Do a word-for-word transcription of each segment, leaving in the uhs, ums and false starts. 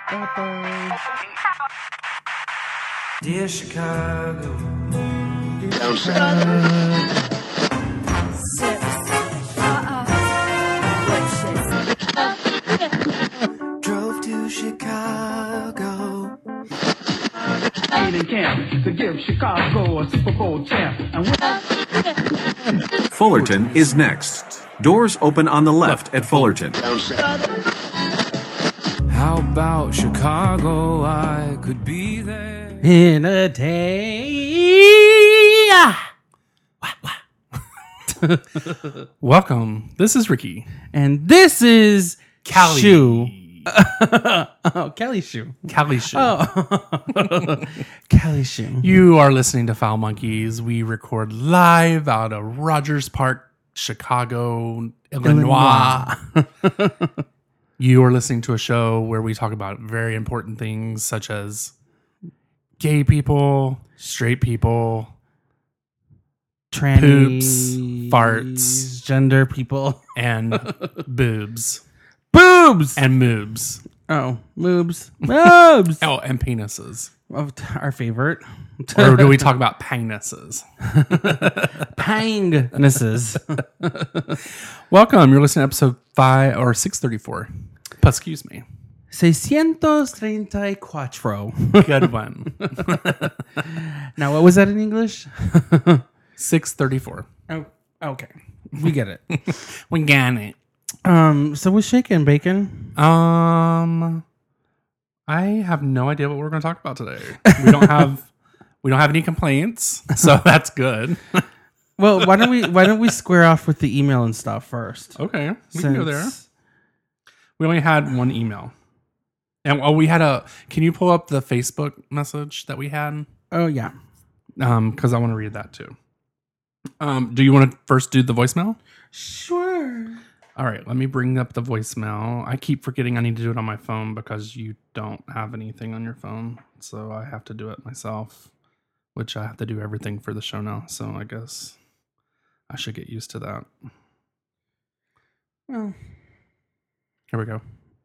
Dear Chicago. Down south. Drove to Chicago. In camp to give Chicago a Super Bowl champ. And Fullerton is next. Doors open on the left at Fullerton. Down south. How about Chicago? I could be there. In a day. Welcome. This is Ricky. And this is Callie. Shoe. Oh, Kelly Shoe. Callie Shoe. Oh. Kelly Shoe. You are listening to Foul Monkeys. We record live out of Rogers Park, Chicago, Illinois. You are listening to a show where we talk about very important things such as gay people, straight people, Trannies, poops, farts, gender people, and boobs. boobs, And moobs. oh, moobs, moobs. Oh, and penises. Oh, our favorite. Or do we talk about penises? Pangnesses. Welcome. You're listening to episode five or six thirty-four. Excuse me. seiscientos treinta y cuatro. Good one. Now, what was that in English? six thirty-four. Oh, okay. We get it. We got it. Um, so we're shaking bacon. Um, I have no idea what we're going to talk about today. We don't have we don't have any complaints, so that's good. Well, why don't we why don't we square off with the email and stuff first? Okay, we can go there. Since- We only had one email, and oh, we had a. Can you pull up the Facebook message that we had? Oh yeah. Um, because I want to read that too. Um, do you want to first do the voicemail? Sure. All right, let me bring up the voicemail. I keep forgetting I need to do it on my phone because you don't have anything on your phone. So I have to do it myself, which I have to do everything for the show now. So I guess I should get used to that. Well, Here we go.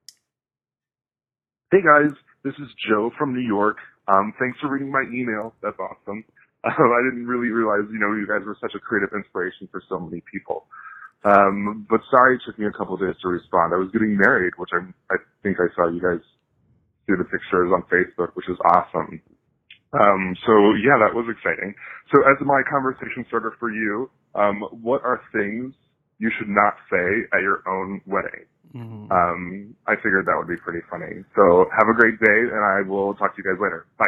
Hey guys, this is Joe from New York. Um, thanks for reading my email. That's awesome. Um, I didn't really realize, you know, you guys were such a creative inspiration for so many people. Um, but sorry it took me a couple of days to respond. I was getting married, which I, I think I saw you guys do the pictures on Facebook, which is awesome. Um, so yeah, that was exciting. So as my conversation starter for you, um, what are things you should not say at your own wedding? Mm-hmm. Um, I figured that would be pretty funny. So have a great day, and I will talk to you guys later. Bye.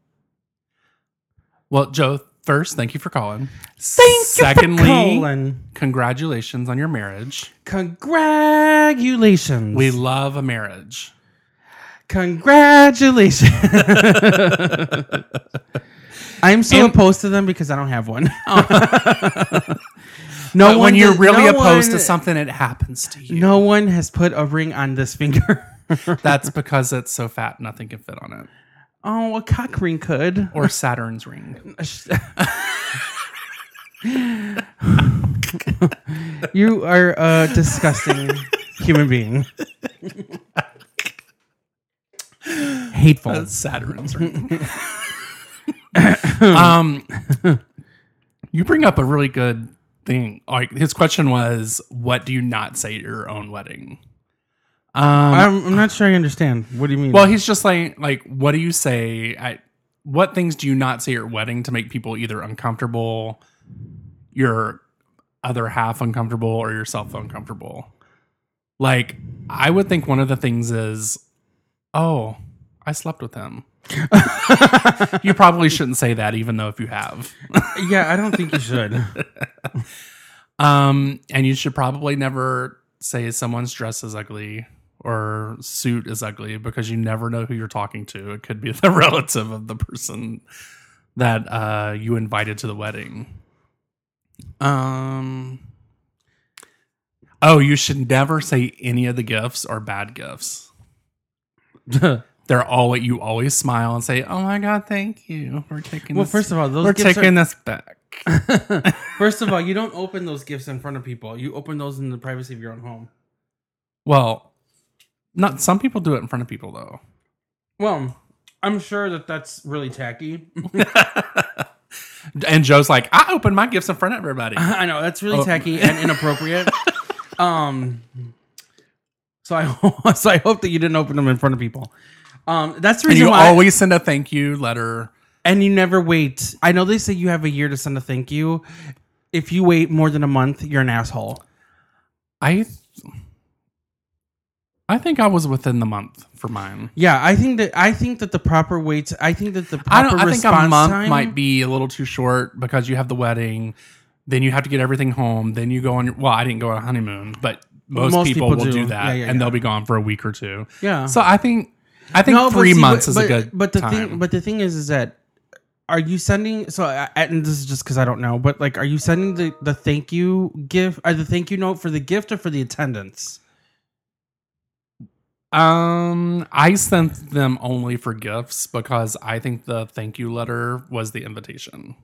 Well, Joe, first, thank you for calling. thank Secondly, you for calling. congratulations on your marriage. Congratulations. We love a marriage. Congratulations. I'm so And- opposed to them because I don't have one. No, no when you're did- really no opposed one- to something, it happens to you. No one has put a ring on this finger. That's because it's so fat, nothing can fit on it. Oh, a cock ring could. Or Saturn's ring. You are a disgusting human being. Hateful. That's Saturn's ring. um, you bring up a really good thing. Like his question was, "What do you not say at your own wedding?" Um, I'm, I'm not sure I understand. What do you mean? well, he's just like, like, what do you say? At, what things do you not say at your wedding to make people either uncomfortable, your other half uncomfortable, or yourself uncomfortable? Like, I would think one of the things is, "Oh, I slept with him." You probably shouldn't say that, even though if you have. Yeah, I don't think you should. Um, and you should probably never say someone's dress is ugly or suit is ugly because you never know who you're talking to. It could be the relative of the person that uh, you invited to the wedding. Um. Oh, you should never say any of the gifts are bad gifts. They're all you always smile and say, "Oh my God, thank you. We're taking Well, this, first of all, those we're gifts taking are- this back." First of all, you don't open those gifts in front of people. You open those in the privacy of your own home. Well, not some people do it in front of people though. Well, I'm sure that that's really tacky. And Joe's like, I opened my gifts in front of everybody. I know that's really Oh. tacky and inappropriate. um, so I so I hope that you didn't open them in front of people. Um, that's the And reason you why. always send a thank you letter. And you never wait. I know they say you have a year to send a thank you. If you wait more than a month, you're an asshole. I I think I was within the month for mine. Yeah, I think that I think that the proper wait. I think that the proper I don't. I think a response month time, might be a little too short because you have the wedding, then you have to get everything home, then you go on. Your, well, I didn't go on a honeymoon, but most, Most people, people will do. do that, Yeah, yeah, and yeah. they'll be gone for a week or two. Yeah. So I think I think No, but three see, months but, is but, a good But the time. thing, but the thing is, is that are you sending? So, I- and this is just because I don't know, but like, are you sending the the thank you gift, or the thank you note for the gift or for the attendance? Um, I sent them only for gifts because I think the thank you letter was the invitation.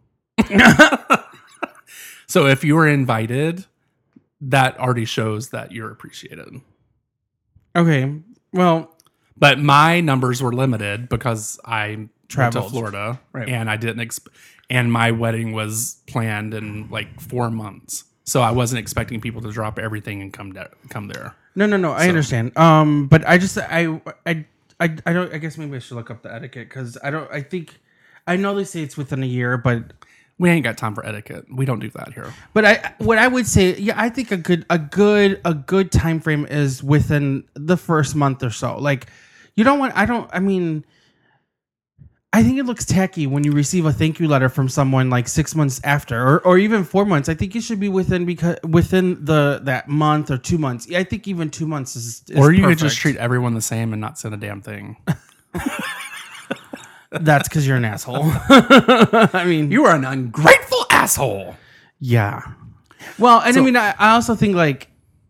So if you were invited, that already shows that you're appreciated. Okay, well, But my numbers were limited because I went to Traveled. Florida, Right. and I didn't exp- and my wedding was planned in like four months. So I wasn't expecting people to drop everything and come there, come there. no, no, no. I So- understand. Um, but I just, I, I, I, I don't. I guess maybe I should look up the etiquette because I don't. I think I know they say it's within a year, but We ain't got time for etiquette. We don't do that here. But I, what I would say, yeah, I think a good, a good, a good time frame is within the first month or so. Like, you don't want. I don't. I mean, I think it looks tacky when you receive a thank you letter from someone like six months after, or, or even four months. I think you should be within because within the that month or two months. Yeah, I think even two months is. is Or you could perfect. just treat everyone the same and not send a damn thing. That's because you're an asshole. I mean, You are an ungrateful asshole. yeah. Well, and So- I mean, I, I also think like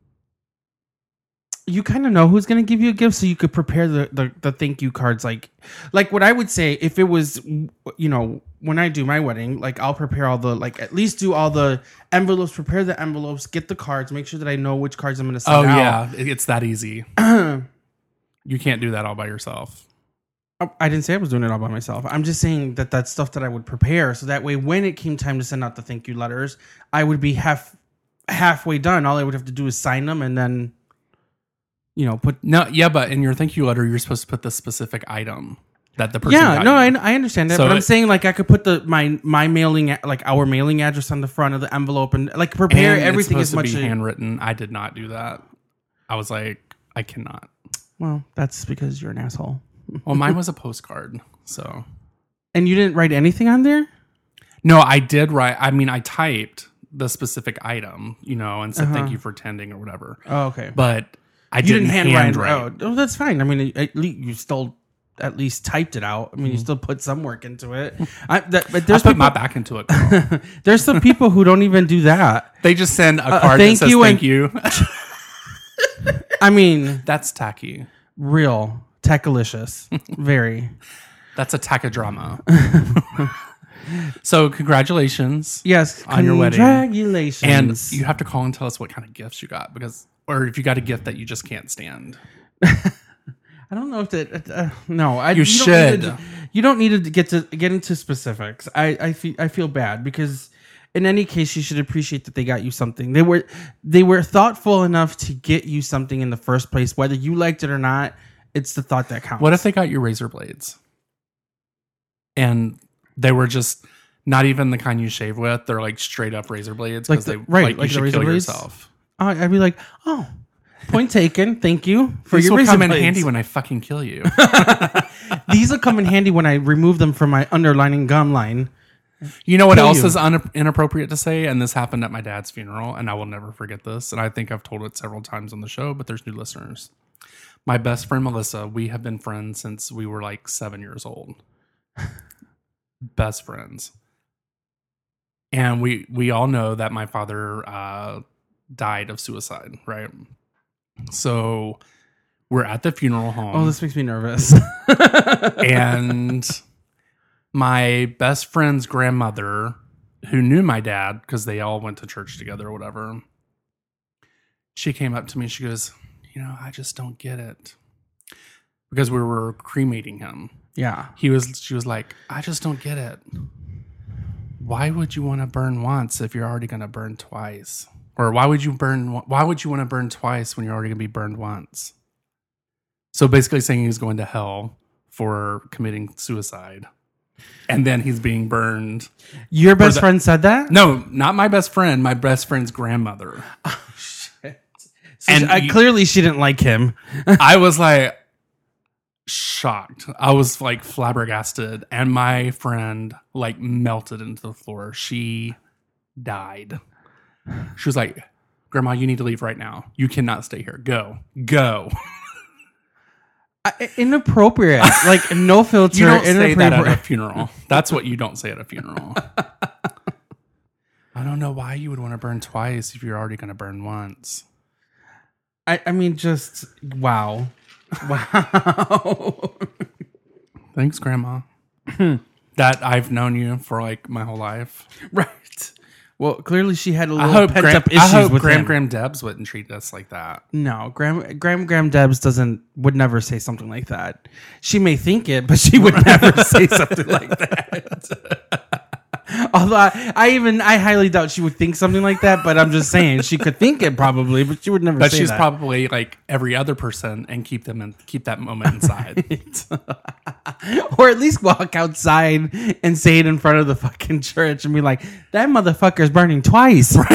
you kind of know who's going to give you a gift, so you could prepare the, the the thank you cards. Like, like what I would say if it was, you know, when I do my wedding, like I'll prepare all the like at least do all the envelopes, prepare the envelopes, get the cards, make sure that I know which cards I'm going to send Oh out. yeah, it- it's that easy. You can't do that all by yourself. Oh, I didn't say I was doing it all by myself. I'm just saying that that's stuff that I would prepare, so that way when it came time to send out the thank you letters, I would be half halfway done. All I would have to do is sign them and then, you know, put. No, yeah, but in your thank you letter, you're supposed to put the specific item that the person. Yeah, got no, you. I, I understand that, So but I'm it- saying like I could put the my my mailing a- like our mailing address on the front of the envelope and like prepare And everything it's as supposed much. to be as, handwritten. I did not do that. I was like, I cannot. well, that's because you're an asshole, Well, mine was a postcard, so and you didn't write anything on there. no, I did write. I mean, I typed the specific item, you know, and said Uh-huh. thank you for attending or whatever. Oh, okay. But I You didn't, didn't hand, hand write. write. Oh, oh, that's fine. I mean, at least you still at least typed it out. I mean, you still put some work into it. I, that, but Mm-hmm. I there's put people, my back into it. Girl. there's some people who don't even do that. They just send a Uh, card thank that says you thank and- you. I mean, That's tacky. real techalicious, very. That's a tachodrama. So congratulations. Yes, On your wedding. congratulations. And you have to call and tell us what kind of gifts you got, because, or if you got a gift that you just can't stand. I don't know if that. Uh, no, I, You don't need should. to- you don't need to get to get into specifics. I I feel I feel bad because in any case, you should appreciate that they got you something. They were they were thoughtful enough to get you something in the first place, whether you liked it or not. It's the thought that counts. What if they got you razor blades? And they were just not even the kind you shave with. They're like straight up razor blades Like because the- they right, like, like you the should razor kill blades? yourself. Uh, I'd be like, oh, point taken. Thank you for These your will razor come in blades. handy when I fucking kill you. These will come in handy when I remove them from my underlining gum line. You know what Kill else you. is un- inappropriate to say? And this happened at my dad's funeral, and I will never forget this. And I think I've told it several times on the show, but there's new listeners. My best friend Melissa, we have been friends since we were like seven years old. Best friends. And we we all know that my father uh, died of suicide, right? So we're at the funeral home. Oh, this makes me nervous. And my best friend's grandmother, who knew my dad because they all went to church together or whatever, she came up to me. She goes, you know, I just don't get it. because we were cremating him. Yeah. He was. She was like, I just don't get it. Why would you want to burn once if you're already going to burn twice? Or why would you burn? Why would you want to burn twice when you're already going to be burned once? So basically, saying he's going to hell for committing suicide, and then he's being burned. Your best the- friend said that? No, not my best friend. My best friend's grandmother. Oh, shit. So And she- I, you- clearly she didn't like him. I was like shocked. I was like flabbergasted, and my friend like melted into the floor. She died. She was like, "Grandma, you need to leave right now. You cannot stay here. Go, go." I, inappropriate. Like, no filter. You don't say that at a inappropriate. funeral. That's what you don't say at a funeral. I don't know why you would want to burn twice if you're already going to burn once. I, I mean, just, wow. Wow. Thanks, Grandma. That I've known you for like my whole life. Right. Well, clearly she had a I little hope, pent Gram, up issues I hope with Graham him. Graham Debs wouldn't treat us like that. No, Graham Graham Graham Debs doesn't would never say something like that. She may think it, but she would never say something like that. Although I, I even I highly doubt she would think something like that. But I'm just saying she could think it probably, but she would never. But say she's that. probably like every other person and keep them in, keep that moment inside. Or at least walk outside and say it in front of the fucking church and be like, "That motherfucker's burning twice." Oh,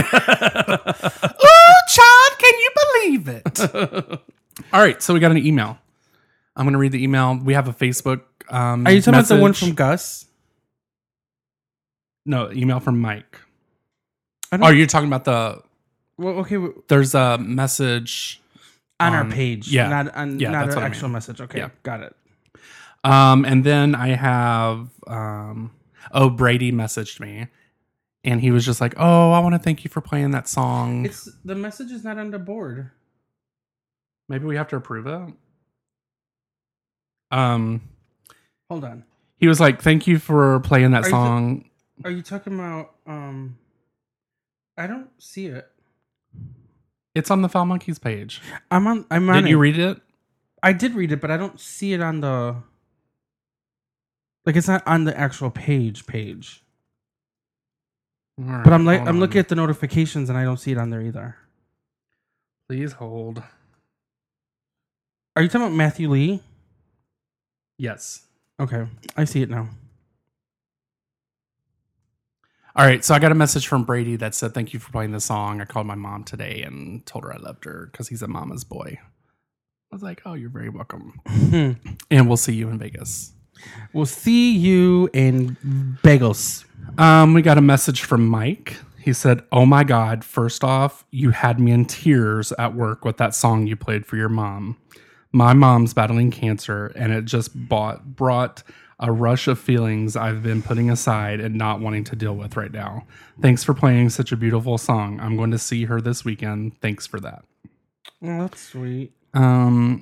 child, can you believe it? All right, so we got an email. I'm going to read the email. We have a Facebook. Um, Are you talking message. about the one from Gus? No, email from Mike. I don't- Oh, you're talking about the. Well, okay, w- There's a message on our Um, page, yeah. not on Yeah, not that's an what I actual mean. message. Okay, Yeah. got it. Um, and then I have, um, oh, Brady messaged me and he was just like, "Oh, I want to thank you for playing that song." It's the message is not on the board. Maybe we have to approve it. Um, Hold on. he was like, "Thank you for playing that Are you song." Are you talking about? Um, I don't see it. It's on the Foul Monkeys page. I'm on. I'm on. Did you it. read it? I did read it, but I don't see it on the. Like it's not on the actual page. Page. All right, But I'm like hold I'm on. looking at the notifications and I don't see it on there either. Please hold. Are you talking about Matthew Lee? Yes. Okay, I see it now. All right, so I got a message from Brady that said, "Thank you for playing the song. I called my mom today and told her I loved her because he's a mama's boy." I was like, "Oh, you're very welcome." And we'll see you in Vegas. We'll see you in Bagels. Um, we got a message from Mike. He said, "Oh my God, first off, you had me in tears at work with that song you played for your mom. My mom's battling cancer, and it just bought, brought a rush of feelings I've been putting aside and not wanting to deal with right now. Thanks for playing such a beautiful song. I'm going to see her this weekend. Thanks for that." Oh, that's sweet. Um,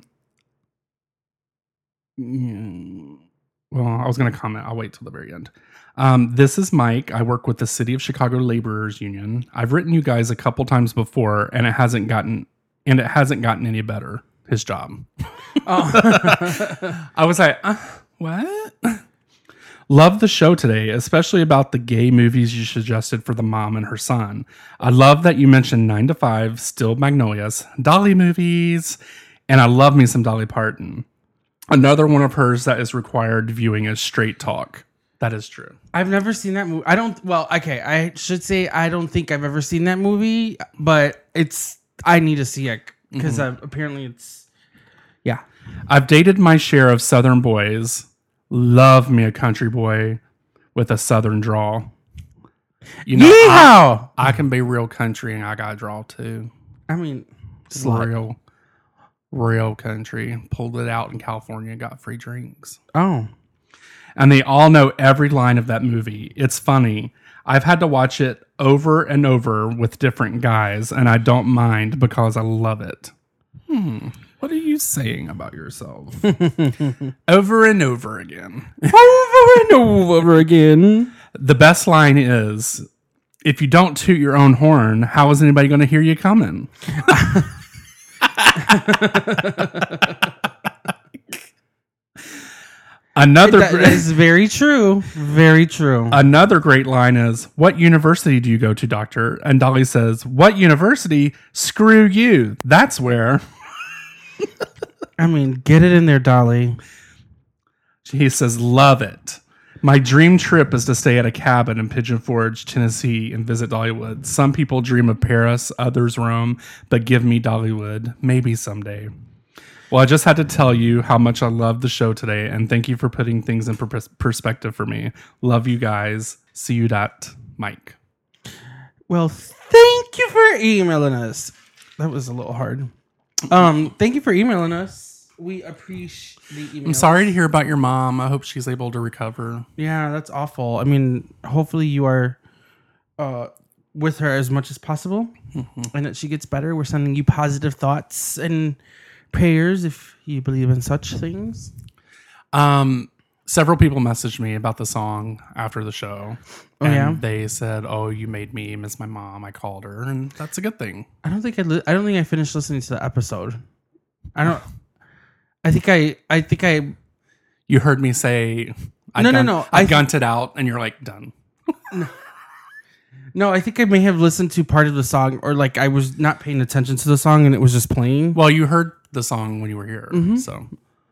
yeah. Well, I was going to comment. I'll wait till the very end. Um, this is Mike. I work with the City of Chicago Laborers Union. I've written you guys a couple times before, and it hasn't gotten and it hasn't gotten any better. His job. Oh. I was like, uh, what? Love the show today, especially about the gay movies you suggested for the mom and her son. I love that you mentioned Nine to Five, Still Magnolias, Dolly movies, and I love me some Dolly Parton. Another one of hers that is required viewing is Straight Talk. That is true. I've never seen that movie. I don't. Well, okay. I should say I don't think I've ever seen that movie, but it's. I need to see it because mm-hmm. apparently it's. Yeah, I've dated my share of Southern boys. Love me a country boy with a Southern drawl. You know, I, I can be real country and I got a drawl too. I mean, slut. real, real country. Pulled it out in California, got free drinks. Oh. And they all know every line of that movie. It's funny. I've had to watch it over and over with different guys, and I don't mind because I love it. Hmm. What are you saying about yourself? Over and over again. Over and over again. The best line is, if you don't toot your own horn, how is anybody going to hear you coming? Another That great, is very true. Very true. another great line is, "What university do you go to, doctor?" And Dolly says, "What university? Screw you. That's where." I mean, get it in there, Dolly. He says, "Love it. My dream trip is to stay at a cabin in Pigeon Forge, Tennessee, and visit Dollywood. Some people dream of Paris, others Rome, but give me Dollywood. Maybe someday." Well, I just had to tell you how much I love the show today, and thank you for putting things in per- perspective for me. Love you guys. See you, dot Mike. Well, thank you for emailing us. That was a little hard. Um, thank you for emailing us. We appreciate the email. I'm sorry to hear about your mom. I hope she's able to recover. Yeah, that's awful. I mean, hopefully you are uh, with her as much as possible, mm-hmm. and that she gets better. We're sending you positive thoughts and prayers if you believe in such things. Um, several people messaged me about the song after the show. Oh, and yeah? they said, "Oh, you made me miss my mom." I called her, and that's a good thing. I don't think I. Li- I don't think I finished listening to the episode. I don't. I think I. I think I. You heard me say, I No, no, gun- no, I, I th- gunted out, and you're like, done. No, I think I may have listened to part of the song, or like I was not paying attention to the song, and it was just playing. Well, you heard the song when you were here, Mm-hmm. so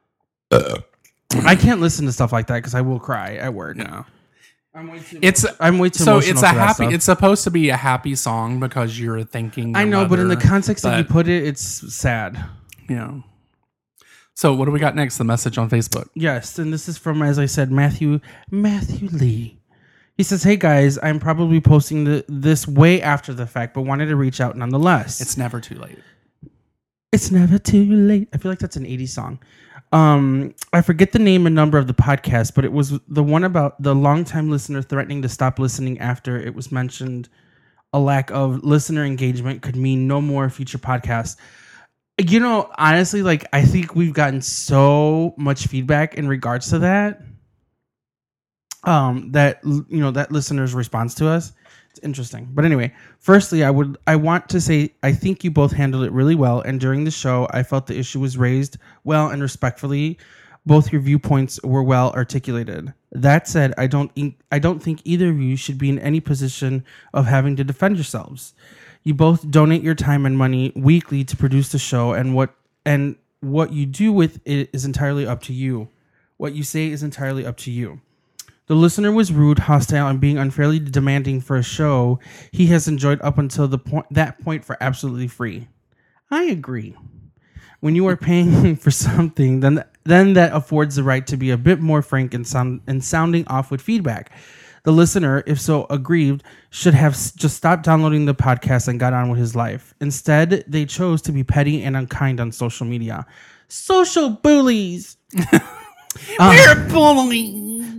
I can't listen to stuff like that because I will cry at work. yeah. I'm way too. It's I'm way too. so emotional it's a for that happy. stuff. It's supposed to be a happy song because you're thanking. I your know, but in the mother, context that you but, put it, it's sad. yeah. So what do we got next? The message on Facebook. Yes, and this is from, as I said, Matthew Matthew Lee. He says, "Hey guys, I'm probably posting the, this way after the fact, but wanted to reach out nonetheless. It's never too late. It's never too late." I feel like that's an eighties song. Um, I forget the name and number of the podcast, but it was the one about the longtime listener threatening to stop listening after it was mentioned a lack of listener engagement could mean no more future podcasts. You know, honestly, like I think we've gotten so much feedback in regards to that. Um, that you know that listeners' response to us. It's interesting. But anyway, firstly, I would I want to say I think you both handled it really well, and during the show, I felt the issue was raised well and respectfully. Both your viewpoints were well articulated. That said, I don't I don't think either of you should be in any position of having to defend yourselves. You both donate your time and money weekly to produce the show, and what and what you do with it is entirely up to you. What you say is entirely up to you. The listener was rude, hostile, and being unfairly demanding for a show he has enjoyed up until the point that point for absolutely free. I agree. When you are paying for something, then then that affords the right to be a bit more frank and sound and sounding off with feedback. The listener, if so aggrieved, should have s- just stopped downloading the podcast and got on with his life. Instead, they chose to be petty and unkind on social media. Social bullies. We're bullies.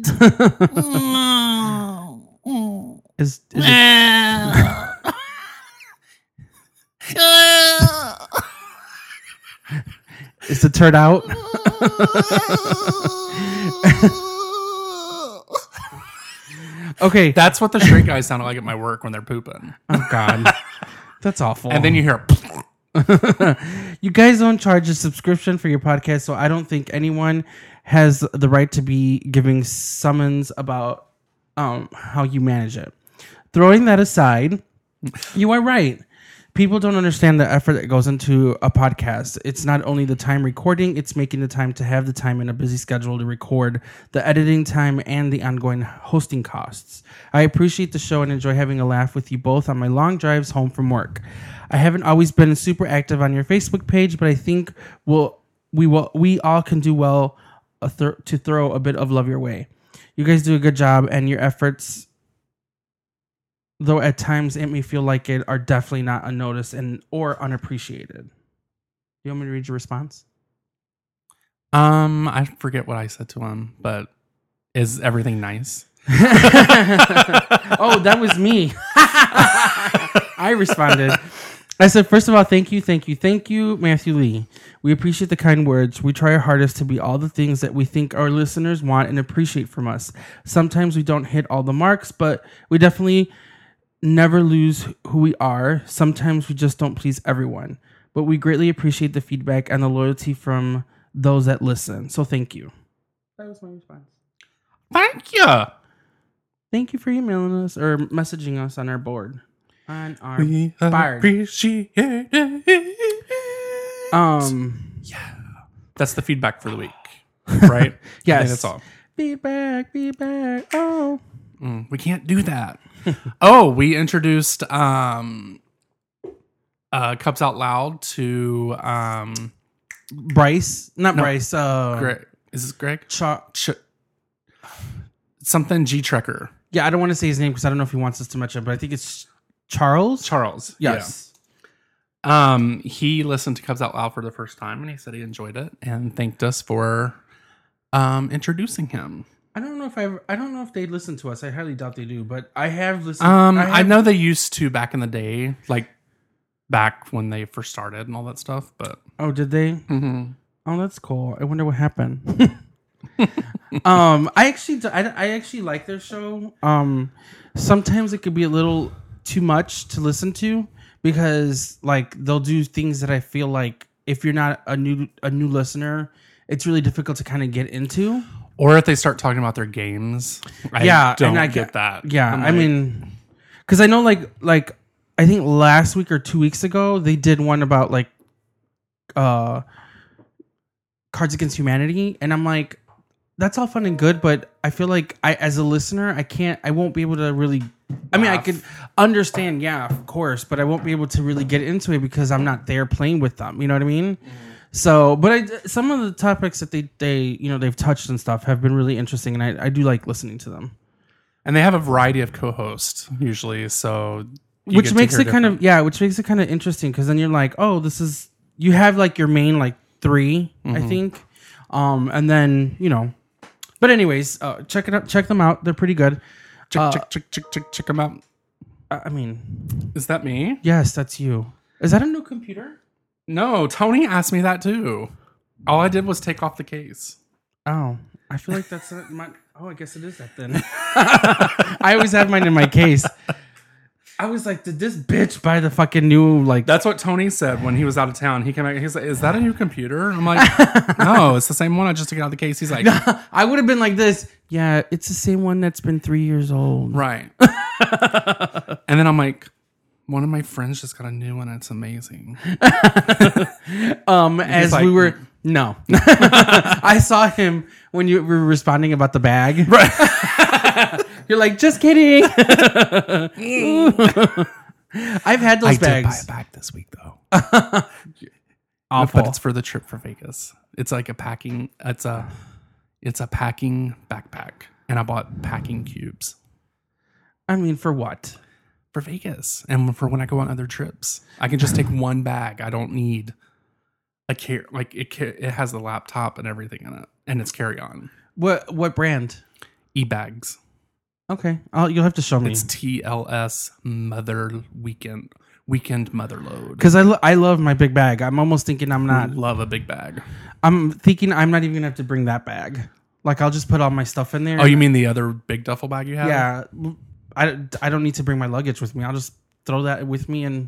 Is, is it, is the turd out? Okay. That's what the straight guys sound like at my work when they're pooping. Oh God, that's awful. And then you hear, You guys don't charge a subscription for your podcast, so I don't think anyone has the right to be giving summons about um, how you manage it. Throwing that aside, you are right. People don't understand the effort that goes into a podcast. It's not only the time recording, it's making the time to have the time in a busy schedule to record, the editing time, and the ongoing hosting costs. I appreciate the show and enjoy having a laugh with you both on my long drives home from work. I haven't always been super active on your Facebook page, but I think we'll, we will we all can do well a th- to throw a bit of love your way. You guys do a good job, and your efforts, though at times it may feel like it, are definitely not unnoticed and or unappreciated. You want me to read your response? um, I forget what I said to him, but is everything nice? Oh, that was me. I responded. I said, first of all, thank you, thank you, thank you, Matthew Lee. We appreciate the kind words. We try our hardest to be all the things that we think our listeners want and appreciate from us. Sometimes we don't hit all the marks, but we definitely never lose who we are. Sometimes we just don't please everyone. But we greatly appreciate the feedback and the loyalty from those that listen. So thank you. That was my response. Thank you. Thank you for emailing us or messaging us on our board. On our We board. appreciate it. Um. That's the feedback for the week, right? Yes. I think that's all. Feedback, feedback. Oh. Mm, we can't do that. Oh, we introduced um, uh, Cubs Out Loud to um, Bryce, not No. Bryce. Uh, Greg. Is this Greg? Cha- Ch- something G Trekker. yeah, I don't want to say his name because I don't know if he wants us to mention it, but I think it's Charles. Charles. Yes. Yeah. Um, he listened to Cubs Out Loud for the first time and he said he enjoyed it and thanked us for um, introducing him. I don't know if I ever, I don't know if they listen to us. I highly doubt they do, but I have listened. Um, I, I, have, know they used to back in the day, like back when they first started and all that stuff, but Oh, did they? mm-hmm. Oh, that's cool. I wonder what happened. um, I actually, d- I, I actually like their show. Um, sometimes it could be a little too much to listen to because, like, they'll do things that I feel like if you're not a new a new listener, it's really difficult to kind of get into. Or if they start talking about their games, I Yeah, don't and I get get- that. Yeah, I'm I like, mean, because I know, like, like I think last week or two weeks ago they did one about like, uh, Cards Against Humanity, and I'm like, that's all fun and good, but I feel like I, as a listener, I can't, I won't be able to really. I mean, I Laugh. could understand, yeah, of course, but I won't be able to really get into it because I'm not there playing with them. You know what I mean? So, but I, some of the topics that they, they, you know, they've touched and stuff have been really interesting, and I, I do like listening to them. and they have a variety of co-hosts usually, so you Which get to makes hear it kind of, different- yeah, which makes it kind of interesting because then you're like, oh, this is, you have like your main like three, I think, um, and then you know, but anyways, uh, check it out, check them out, they're pretty good. check, uh, check, check, check, check, check them out. I I mean, Is that me? yes, that's you. Is that a new computer? No, Tony asked me that too. All I did was take off the case. Oh, I feel like that's not my. Oh, I guess it is that then. I always have mine in my case. I was like, did this bitch buy the fucking new like? That's what Tony said when he was out of town. He came back. He's like, "Is that a new computer?" I'm like, "No, it's the same one. I just took it out of the case." He's like, I would have been like this. Yeah, it's the same one that's been three years old. "Right." And then I'm like, "One of my friends just got a new one. It's amazing." Um, as like, we were no, I saw him when you were responding about the bag. Right. You're like, just kidding. I've had those I did buy bags. a bag this week though, Awful. but it's for the trip for Vegas. It's like a packing. It's a, it's a packing backpack, and I bought packing cubes I mean, for what? for Vegas and for when I go on other trips. I can just take one bag. I don't need a care. Like it, ca- it has the laptop and everything in it, and it's carry on. What what brand? E bags. Okay, I'll, you'll have to show me It's T L S Mother Weekend Weekend Mother Load. because I lo- I love my big bag. I'm almost thinking I'm I not. love a big bag. I'm thinking I'm not even gonna have to bring that bag. Like I'll just put all my stuff in there. Oh, you mean the other big duffel bag you have? Yeah, I, I don't need to bring my luggage with me. I'll just throw that with me and.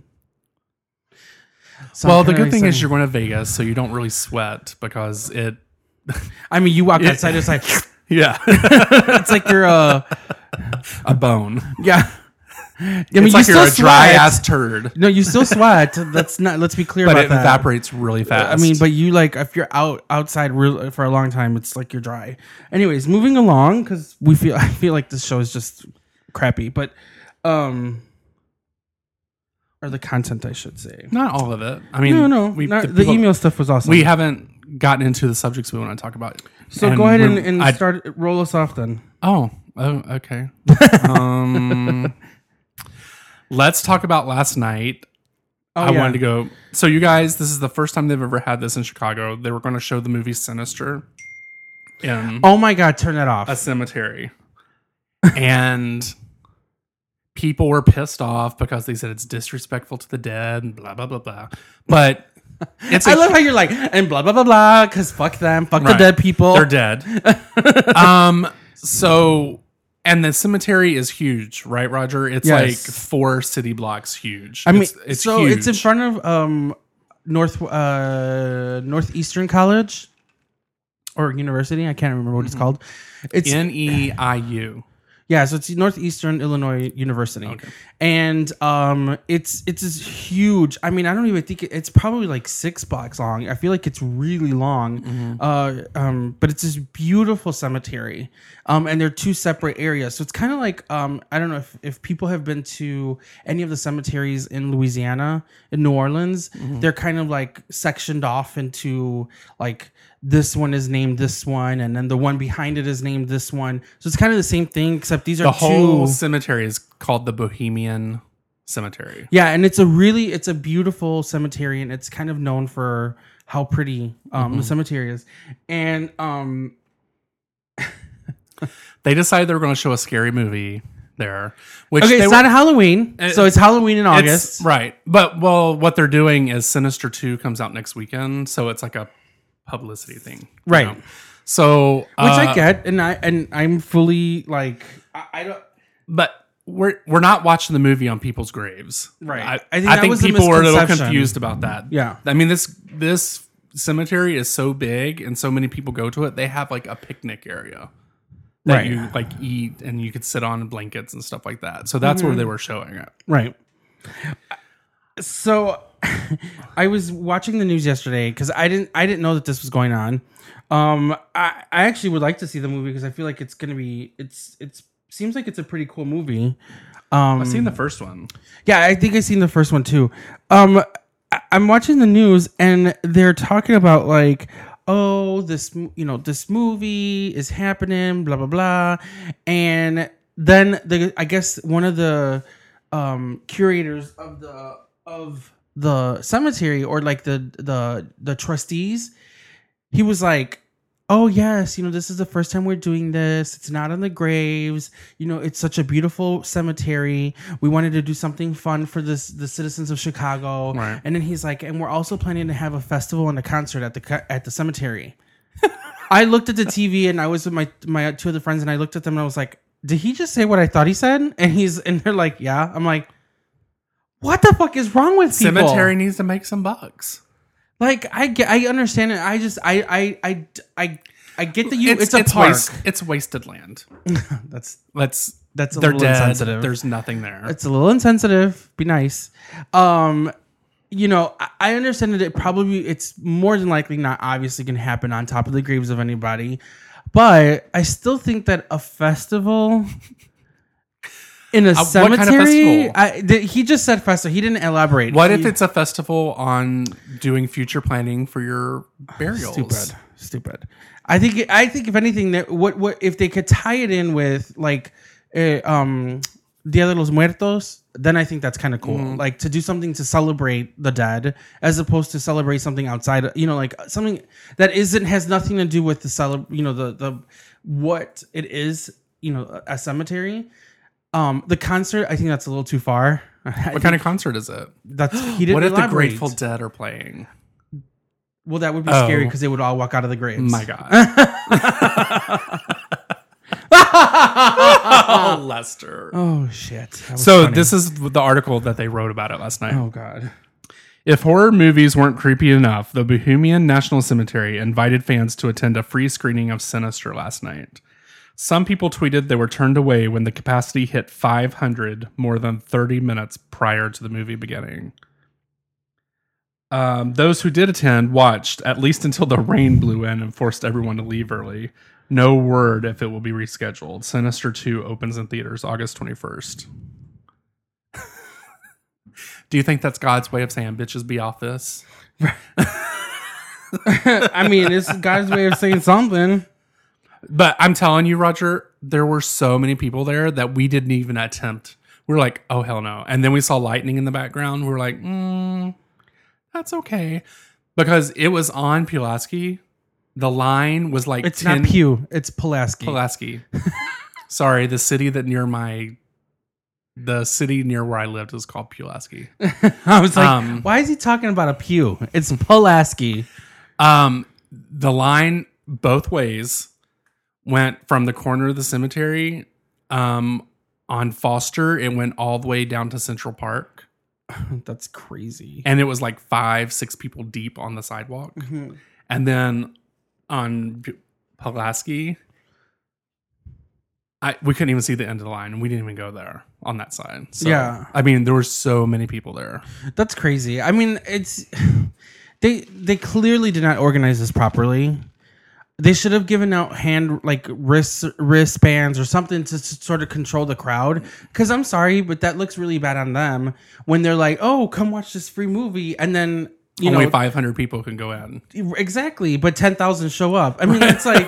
So Well, I'm the kinda good thing is excited. you're going to Vegas, so you don't really sweat because it. I mean, you walk outside, it's like Yeah, it's like you're uh a bone. yeah. I mean, It's like you you're a still dry sweat. ass turd, No, you still sweat. That's not. Let's be clear but about it that. evaporates really fast. I mean, but you like if you're out outside real, for a long time, it's like you're dry. Anyways, moving along because we feel I feel like this show is just crappy, but um, or the content I should say. not all of it. I mean, No, no, we, not- the the people- email stuff was awesome. We haven't gotten into the subjects we want to talk about. so go ahead and, we're- and I- start roll us off then. Oh, oh, okay. um, let's talk about last night. Oh, I yeah. wanted to go. So, you guys, this is the first time they've ever had this in Chicago. They were going to show the movie Sinister in Oh my god, turn that off. a cemetery, and people were pissed off because they said it's disrespectful to the dead and blah blah blah blah. But it's a I love how you're like and blah blah blah blah because fuck them, fuck the Right. dead people. They're dead. um. So, and the cemetery is huge, right, Roger? It's Yes. like four city blocks huge. I mean, it's, it's so huge. it's in front of um North uh Northeastern College. or university. I can't remember what it's called. It's N E I U. Yeah, so it's Northeastern Illinois University, Okay. and um, it's it's this huge. I mean, I don't even think it, it's probably like six blocks long. I feel like it's really long, Mm-hmm. uh, um, but it's this beautiful cemetery, um, and they're two separate areas. So it's kind of like um, I don't know if, if people have been to any of the cemeteries in Louisiana, in New Orleans. Mm-hmm. They're kind of like sectioned off into like. This one is named this one, and then the one behind it is named this one. So it's kind of the same thing, except these are The whole two. cemetery is called the Bohemian Cemetery. Yeah, and it's a really, it's a beautiful cemetery, and it's kind of known for how pretty um, Mm-hmm. the cemetery is. And um, They decided they were going to show a scary movie there. Which okay, they it's were, not Halloween, Uh, so it's Halloween in it's- August, right. But, well, what they're doing is Sinister two comes out next weekend, so it's like a publicity thing. you Right. know? So, which uh, I get, and I and I'm fully like, I, I don't. but we're we're not watching the movie on people's graves, Right. I, I I think think, that was the people were a little misconception. confused about that. Yeah. I mean this this cemetery is so big and so many people go to it. They have like a picnic area that Right. you like eat and you could sit on blankets and stuff like that. So that's where they were showing it. Right. So I was watching the news yesterday because I didn't I didn't know that this was going on. Um, I, I actually would like to see the movie because I feel like it's gonna be it's it's seems like it's a pretty cool movie. Um, I've seen the first one. yeah, I think I've seen the first one too. Um, I, I'm watching the news and they're talking about like, oh, this m- you know this movie is happening, blah blah blah, and then the I guess one of the um, curators of the of the cemetery or like the the the trustees, he was like, oh yes, you know, this is the first time we're doing this. It's not on the graves. You know, it's such a beautiful cemetery. We wanted to do something fun for this the citizens of Chicago. Right. And then he's like, and we're also planning to have a festival and a concert at the co- at the cemetery. I looked at the T V and I was with my my two other friends and I looked at them and I was like, did he just say what I thought he said? And he's and they're like, yeah. I'm like, what the fuck is wrong with people? Cemetery needs to make some bucks. Like I get, I understand it. I just, I, I, I, I, I get that you. It's, a it's park. waste- it's wasted land. That's Let's That's a they're little dead. insensitive. There's nothing there. it's a little insensitive. Be nice. Um, you know, I, I understand that it probably it's more than likely not obviously going to happen on top of the graves of anybody, but I still think that a festival. In a Uh, what cemetery, kind of festival? I, th- he just said festival. He didn't elaborate. What He- if it's a festival on doing future planning for your burials? Stupid, stupid. I think. I think if anything, that what what if they could tie it in with like, uh, um, Dia de los Muertos, then I think that's kind of cool. Mm-hmm. Like to do something to celebrate the dead, as opposed to celebrate something outside. You know, like something that isn't has nothing to do with the cele. You know, the the what it is. You know, a cemetery. Um, the concert, I think that's a little too far. What kind of concert is it? That's he didn't What if the elaborate. Grateful Dead are playing? Well, that would be Oh. scary because they would all walk out of the graves. My God. Oh, Lester. Oh shit. That was So funny. this is the article that they wrote about it last night. Oh god. If horror movies weren't creepy enough, the Bohemian National Cemetery invited fans to attend a free screening of Sinister last night. Some people tweeted they were turned away when the capacity hit five hundred more than thirty minutes prior to the movie beginning. Um, those who did attend watched at least until the rain blew in and forced everyone to leave early. No word if it will be rescheduled. Sinister two opens in theaters August twenty-first. Do you think that's God's way of saying, bitches, be off this? I mean, it's God's way of saying something. But I'm telling you, Roger, there were so many people there that we didn't even attempt. We were like, oh, hell no. And then we saw lightning in the background. We were like, mm, that's okay. Because it was on Pulaski. The line was like It's ten not Pew. It's Pulaski. Pulaski. Sorry, the city that near my... The city near where I lived was called Pulaski. I was like, Um, why is he talking about a pew? It's Pulaski. Um, the line both ways went from the corner of the cemetery um, on Foster. It went all the way down to Central Park. That's crazy. And it was like five, six people deep on the sidewalk. Mm-hmm. And then on Pulaski. I we couldn't even see the end of the line, and we didn't even go there on that side. So, Yeah. I mean, there were so many people there. That's crazy. I mean, it's they they clearly did not organize this properly. They should have given out hand like wrist wristbands or something to, to sort of control the crowd. Because I'm sorry, but that looks really bad on them when they're like, "Oh, come watch this free movie," and then you Only know five hundred people can go in. exactly, but ten thousand show up. I mean, it's like.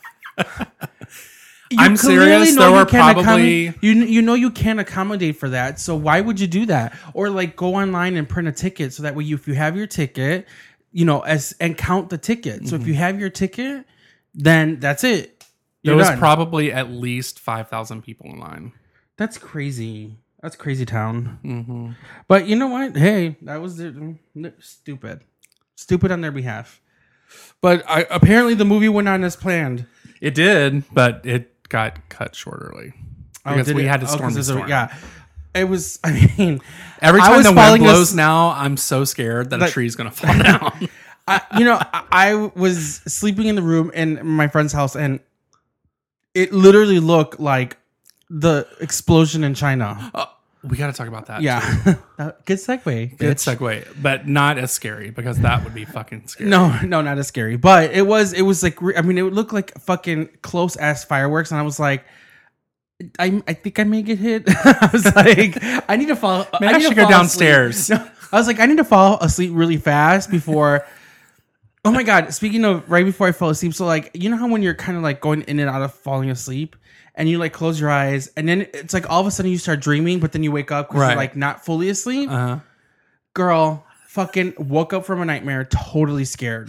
You I'm clearly serious. know There you were can't probably accommodate- you you know you can't accommodate for that. So why would you do that? Or like go online and print a ticket so that way you, if you have your ticket, you know, as and count the ticket. So Mm-hmm. if you have your ticket, then that's it. there You're was done. probably at least five thousand people in line. That's crazy. That's crazy town. Mm-hmm. But you know what? Hey, that was the, stupid. Stupid on their behalf. But I, apparently the movie went on as planned. It did, but it got cut short early because did we it? had to Oh, storm 'cause the there's a- storm. Yeah. It was, I mean, Every I time was the wind following a blows s- now, I'm so scared that Like- a tree's gonna fall down. I, you know, I, I was sleeping in the room in my friend's house, and it literally looked like the explosion in China. Oh, we got to talk about that. too. Yeah, That- good segue. Good bitch. segue, but not as scary because that would be fucking scary. No, no, not as scary, but it was. It was like, re- I mean, it would look like fucking close ass fireworks, and I was like, I, I think I may get hit. I was like, I need to fall. Maybe I need to should go fall downstairs. asleep. No, I was like, I need to fall asleep really fast before. Oh my god! Speaking of right before I fell asleep, so like you know how when you're kind of like going in and out of falling asleep, and you like close your eyes, and then it's like all of a sudden you start dreaming, but then you wake up because Right. you're like not fully asleep. Uh-huh. Girl, fucking woke up from a nightmare, totally scared.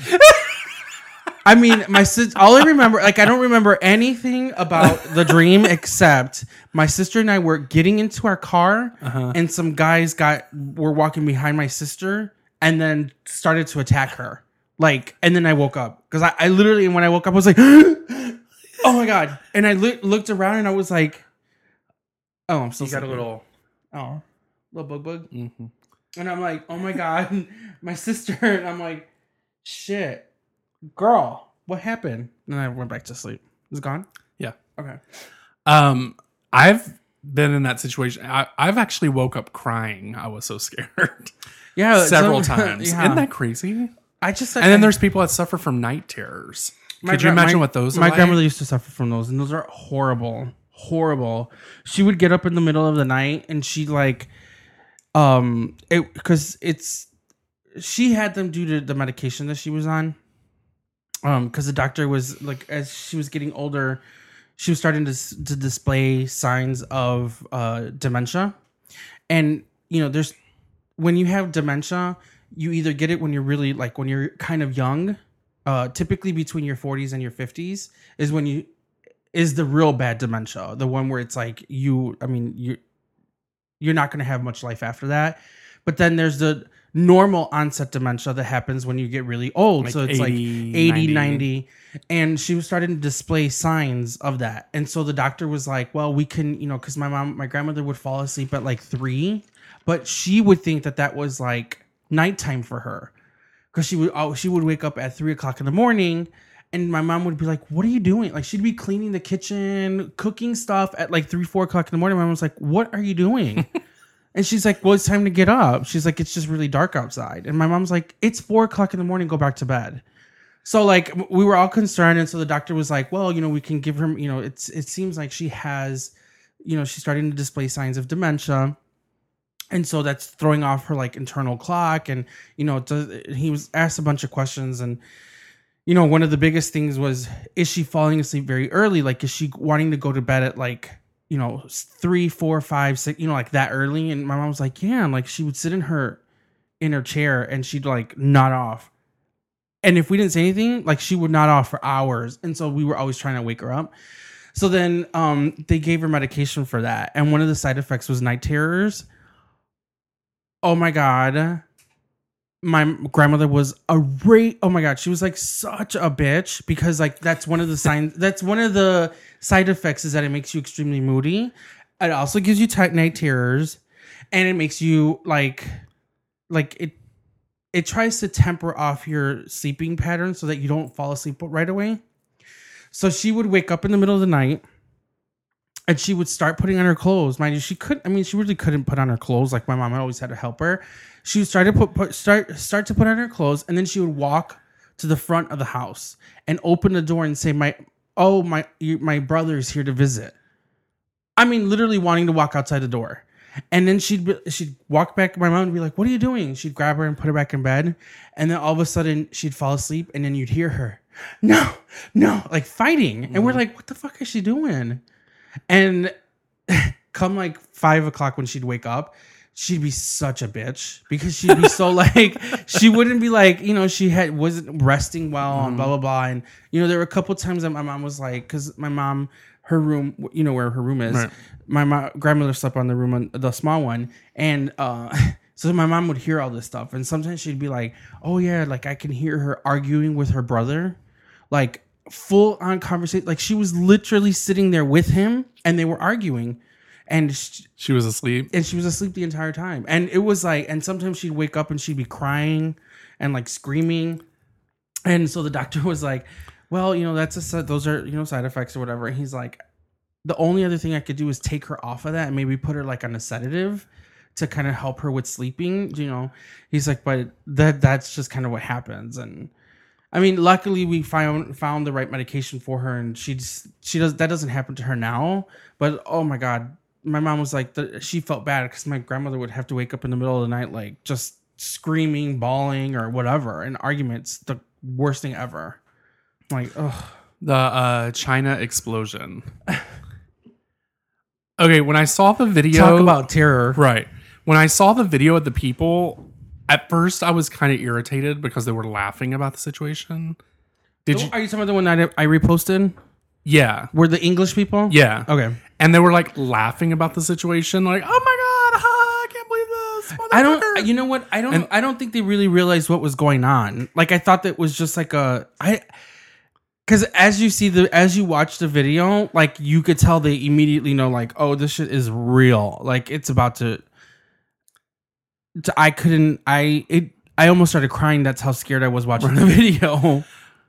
I mean, my sis. All I remember, like, I don't remember anything about the dream except my sister and I were getting into our car, Uh-huh. and some guys got were walking behind my sister, and then started to attack her. Like, and then I woke up because I, I literally, when I woke up, I was like, "Oh my god!" And I li- looked around, and I was like, "Oh, I'm still You got a sleeping." little. oh, little bug bug." Mhm. And I'm like, oh my god, my sister. And I'm like, shit, girl, what happened? And I went back to sleep. It's gone? Yeah. Okay. Um, I've been in that situation. I, I've actually woke up crying. I was so scared Yeah. several so- times. yeah. Isn't that crazy? I just And then there's people that suffer from night terrors. Could you gra- imagine my- what those are My like? grandmother used to suffer from those, and those are horrible. Horrible. She would get up in the middle of the night and she like, um, it because it's she had them due to the medication that she was on. Um, because the doctor was like, as she was getting older, she was starting to s- to display signs of uh dementia, and you know, there's when you have dementia, you either get it when you're really like when you're kind of young, uh, typically between your forties and your fifties is when you is the real bad dementia, the one where it's like you, I mean, you you're not going to have much life after that. But then there's the normal onset dementia that happens when you get really old. Like so it's eighty, like eighty, ninety. ninety. And she was starting to display signs of that. And so the doctor was like, well, we can, you know, because my mom, my grandmother would fall asleep at like three, but she would think that that was like nighttime for her. Because she would, oh, she would wake up at three o'clock in the morning. And my mom would be like, what are you doing? Like, she'd be cleaning the kitchen, cooking stuff at like three, four o'clock in the morning. My mom was like, what are you doing? And she's like, well, it's time to get up. She's like, it's just really dark outside. And my mom's like, it's four o'clock in the morning. Go back to bed. So like we were all concerned. And so the doctor was like, well, you know, we can give her, you know, it's, it seems like she has, you know, she's starting to display signs of dementia. And so that's throwing off her like internal clock. And, you know, does, he was asked a bunch of questions. And, you know, one of the biggest things was, is she falling asleep very early? Like, is she wanting to go to bed at like, you know, three, four, five, six, you know, like that early? And my mom was like, yeah. And like, she would sit in her, in her chair and she'd like nod off. And if we didn't say anything, like she would nod off for hours. And so we were always trying to wake her up. So then um, they gave her medication for that. And one of the side effects was night terrors. Oh my God. My grandmother was a rate. Oh my God. She was like such a bitch because like that's one of the signs. That's one of the side effects is that it makes you extremely moody. It also gives you tight night terrors, and it makes you like, like it, it tries to temper off your sleeping pattern so that you don't fall asleep right away. So she would wake up in the middle of the night and she would start putting on her clothes. Mind you, she couldn't, I mean, she really couldn't put on her clothes. Like my mom always had to help her. She would start to put, put start, start to put on her clothes. And then she would walk to the front of the house and open the door and say, my, oh, my, you, my brother's here to visit. I mean, literally wanting to walk outside the door. And then she'd be, she'd walk back. My mom would be like, what are you doing? She'd grab her and put her back in bed. And then all of a sudden she'd fall asleep. And then you'd hear her, no, no, like fighting. Mm-hmm. And we're like, what the fuck is she doing? And come like five o'clock when she'd wake up, she'd be such a bitch because she'd be so like, she wouldn't be like, you know, she had wasn't resting well mm-hmm. and blah, blah, blah. And, you know, there were a couple times that my mom was like, because my mom, her room, you know, where her room is, right. my mom, grandmother slept on the room, on the small one. And uh, so my mom would hear all this stuff. And sometimes she'd be like, oh, yeah, like I can hear her arguing with her brother, like full on conversation. Like she was literally sitting there with him and they were arguing. And she, she was asleep. And she was asleep the entire time. And it was like, and sometimes she'd wake up and she'd be crying and like screaming. And so the doctor was like, well, you know, that's a, those are, you know, side effects or whatever. And he's like, the only other thing I could do is take her off of that and maybe put her like on a sedative to kind of help her with sleeping. You know, he's like, but that that's just kind of what happens. And I mean, luckily we found found the right medication for her, and she just, she does that doesn't happen to her now. But oh my God, my mom was like, the, she felt bad because my grandmother would have to wake up in the middle of the night like just screaming, bawling, or whatever, and arguments. The worst thing ever. Like, ugh. The uh, China explosion. Okay, when I saw the video, talk about terror, right? When I saw the video of the people. At first, I was kind of irritated because they were laughing about the situation. Did you? Are you talking about the one that I reposted? Yeah. Were the English people? Yeah. Okay. And they were like laughing about the situation, like, "Oh my God, ha, I can't believe this." I don't. You know what? I don't. And, I don't think they really realized what was going on. Like, I thought that was just like a. I. Because as you see the as you watch the video, like you could tell they immediately know, like, oh, this shit is real. Like it's about to. I couldn't, I, it, I almost started crying. That's how scared I was watching the video.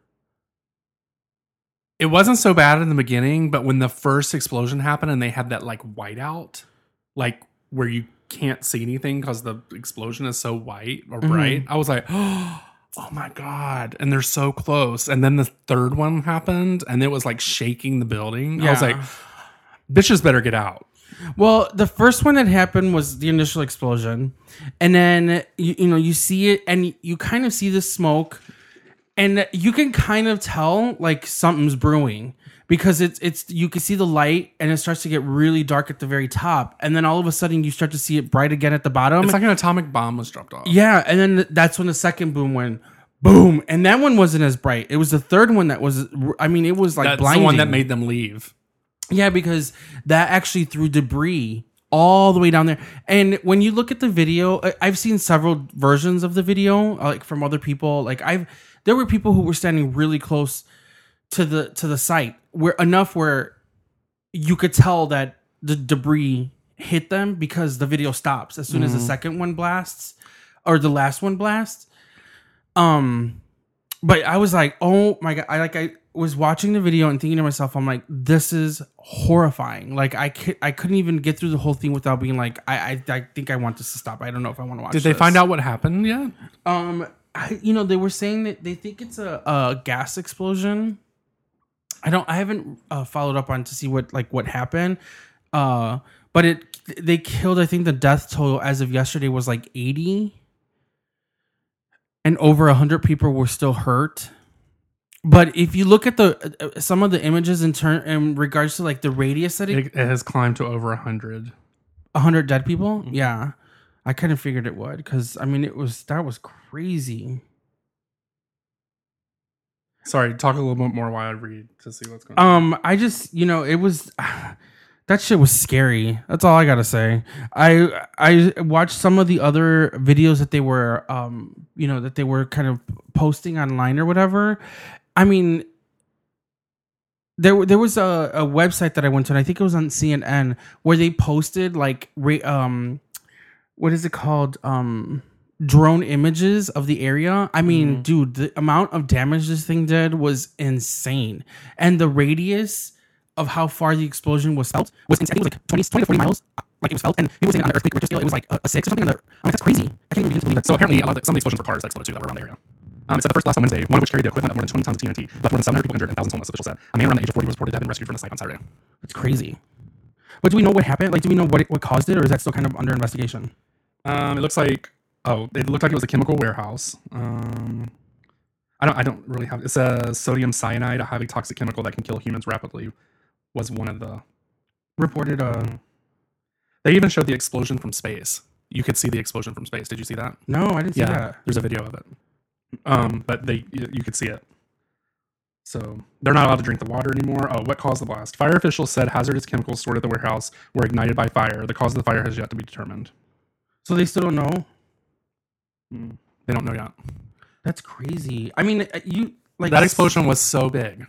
It wasn't so bad in the beginning, but when the first explosion happened and they had that like whiteout, like where you can't see anything because the explosion is so white or bright, mm-hmm. I was like, oh my God. And they're so close. And then the third one happened and it was like shaking the building. Yeah. I was like, bitches better get out. Well, the first one that happened was the initial explosion. And then, you, you know, you see it and you kind of see the smoke and you can kind of tell like something's brewing because it's, it's, you can see the light and it starts to get really dark at the very top. And then all of a sudden you start to see it bright again at the bottom. It's like an atomic bomb was dropped off. Yeah. And then that's when the second boom went boom. And that one wasn't as bright. It was the third one that was, I mean, it was like that's blinding. The one that made them leave. Yeah, because that actually threw debris all the way down there. And when you look at the video, I've seen several versions of the video, like from other people. Like I've, there were people who were standing really close to the to the site, where enough where you could tell that the debris hit them because the video stops as soon mm-hmm. as the second one blasts or the last one blasts. Um, but I was like, oh my God, I like I. was watching the video and thinking to myself, I'm like, this is horrifying. Like I could, I couldn't even get through the whole thing without being like, I, I, I think I want this to stop. I don't know if I want to watch. Did they this. find out what happened yet? Um, I, you know, they were saying that they think it's a, a gas explosion. I don't, I haven't uh, followed up on to see what like what happened. Uh, but it, they killed. I think the death total as of yesterday was like eighty, and over a hundred people were still hurt. But if you look at the uh, some of the images in turn in regards to like the radius that it, it, it has climbed to over a hundred, a hundred dead people. Mm-hmm. Yeah, I kind of figured it would because I mean it was that was crazy. Sorry, talk a little bit more while I read to see what's going on. Um, I just you know it was uh, that shit was scary. That's all I gotta say. I I watched some of the other videos that they were um you know that they were kind of posting online or whatever. I mean, there there was a, a website that I went to, and I think it was on C N N, where they posted like um, what is it called? Um, drone images of the area. I mean, Mm-hmm. dude, the amount of damage this thing did was insane. And the radius of how far the explosion was felt was insane. It was like twenty, twenty to forty miles. Like it was felt. And people were saying on the earthquake Richter scale, it was like a, a six or something. On the, I mean, that's crazy. I can't even begin to believe it. So apparently, a lot of the, some of the explosions were cars that exploded too that were around the area. Um, it said the first blast on Wednesday, one of which carried the equivalent of more than twenty tons of T N T, left more than seven hundred people injured and thousands homeless, officials said. A man around the age of forty was reported to have been rescued from the site on Saturday. It's crazy. But do we know what happened? Like, do we know what it, what caused it, or is that still kind of under investigation? Um, it looks like oh, it looked like it was a chemical warehouse. Um, I don't I don't really have. It says sodium cyanide, a highly toxic chemical that can kill humans rapidly, was one of the Reported. Uh, They even showed the explosion from space. You could see the explosion from space. Did you see that? no, I didn't see that. There's a video of it. Um, but they you, you could see it. So they're not allowed to drink the water anymore. Oh, what caused the blast? Fire officials said hazardous chemicals stored at the warehouse were ignited by fire. The cause of the fire has yet to be determined. So they still don't know. They don't know yet. That's crazy. I mean, uh, you like That explosion was so big.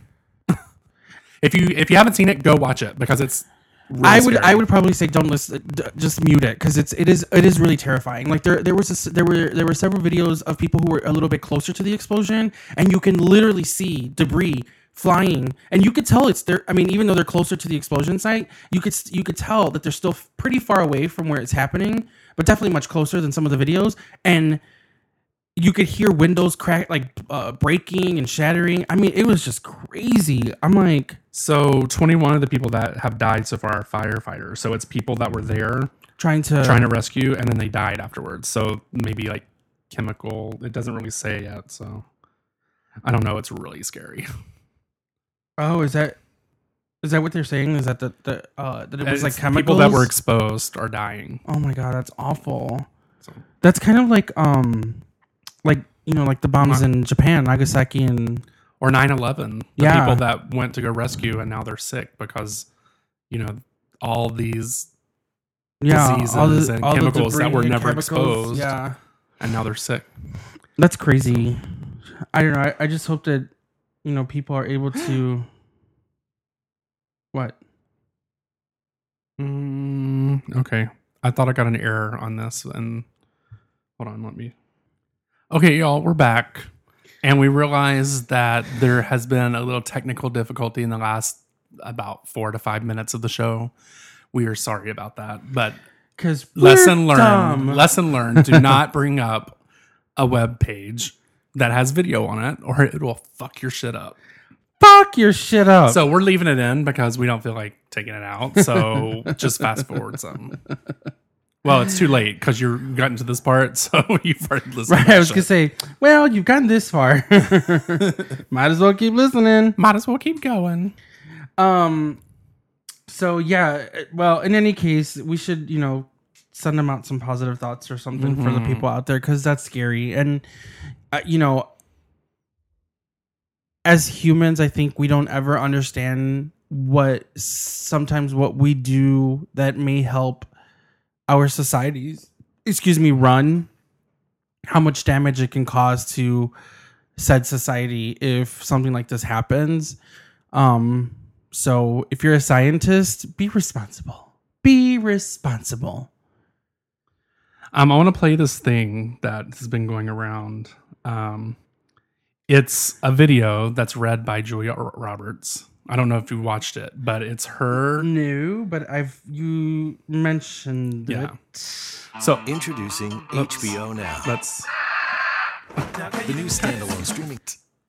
if you if you haven't seen it, go watch it because it's. Really I would scary. I would probably say don't listen, d- just mute it because it's it is it is really terrifying. Like there there was a, s- there were there were several videos of people who were a little bit closer to the explosion, and you can literally see debris flying, and you could tell it's there. I mean, even though they're closer to the explosion site, you could s- you could tell that they're still f- pretty far away from where it's happening, but definitely much closer than some of the videos, and you could hear windows crack, like uh, breaking and shattering. I mean, it was just crazy. I'm like. So twenty-one of the people that have died so far are firefighters. So it's people that were there Trying to trying to rescue, and then they died afterwards. So maybe like chemical. It doesn't really say yet. So I don't know. It's really scary. Oh, is that is that what they're saying? Is that the, the uh that it was like It's chemicals? people that were exposed are dying. Oh my god, that's awful. So That's kind of like um like you know like the bombs in Japan, Nagasaki, and or nine eleven, the Yeah. people that went to go rescue and now they're sick because you know all these yeah, diseases all the, and all the chemicals that debris were and never chemicals. exposed. Yeah, And now they're sick. that's crazy. I don't know. I, I just hope that you know people are able to. What? Mm, okay. I thought I got an error on this. And hold on, let me. Okay, y'all, we're back. And we realized that there has been a little technical difficulty in the last about four to five minutes of the show. We are sorry about that. But Because lesson learned. dumb. Lesson learned. Do not bring up a web page that has video on it, or it will fuck your shit up. Fuck your shit up. So we're leaving it in because we don't feel like taking it out. So just fast forward some. Well, it's too late because you've gotten to this part, so you've already listened. right, to I was shit. gonna say, well, you've gotten this far. Might as well keep listening. Might as well keep going. Um. So yeah, well, in any case, we should you know send them out some positive thoughts or something for the people out there because that's scary. And uh, you know, as humans, I think we don't ever understand what sometimes what we do that may help our societies, excuse me, run, how much damage it can cause to said society if something like this happens. Um, so if you're a scientist, be responsible. Be responsible. Um, I want to play this thing that has been going around. Um, it's a video that's read by Julia Roberts. I don't know if you watched it, but it's her. No, but I've you mentioned Yeah. it. So Introducing Let's- H B O Now, let's. the new standalone streaming.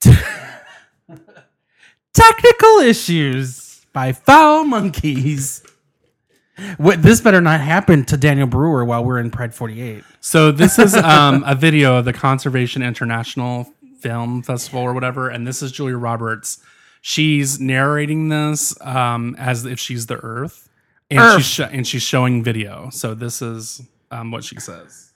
Technical issues by Foul Monkeys. What this better not happen to Daniel Brewer while we're in Pride forty-eight. So this is um, a video of the Conservation International Film Festival or whatever, and this is Julia Roberts. She's narrating this um, as if she's the Earth, and Earth. she's sh- and she's showing video. So this is um, what she says.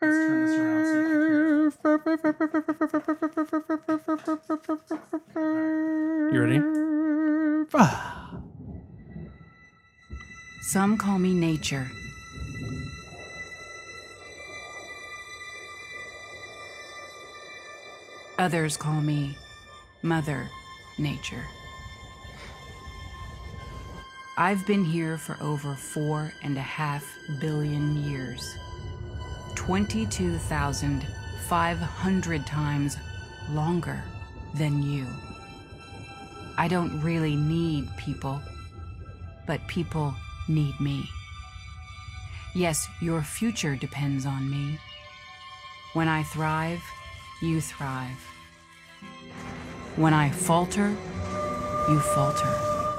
You ready? Some call me nature. Others call me Mother Nature. I've been here for over four and a half billion years. twenty-two thousand five hundred times longer than you. I don't really need people, but people need me. Yes, your future depends on me. When I thrive, you thrive. When I falter, you falter.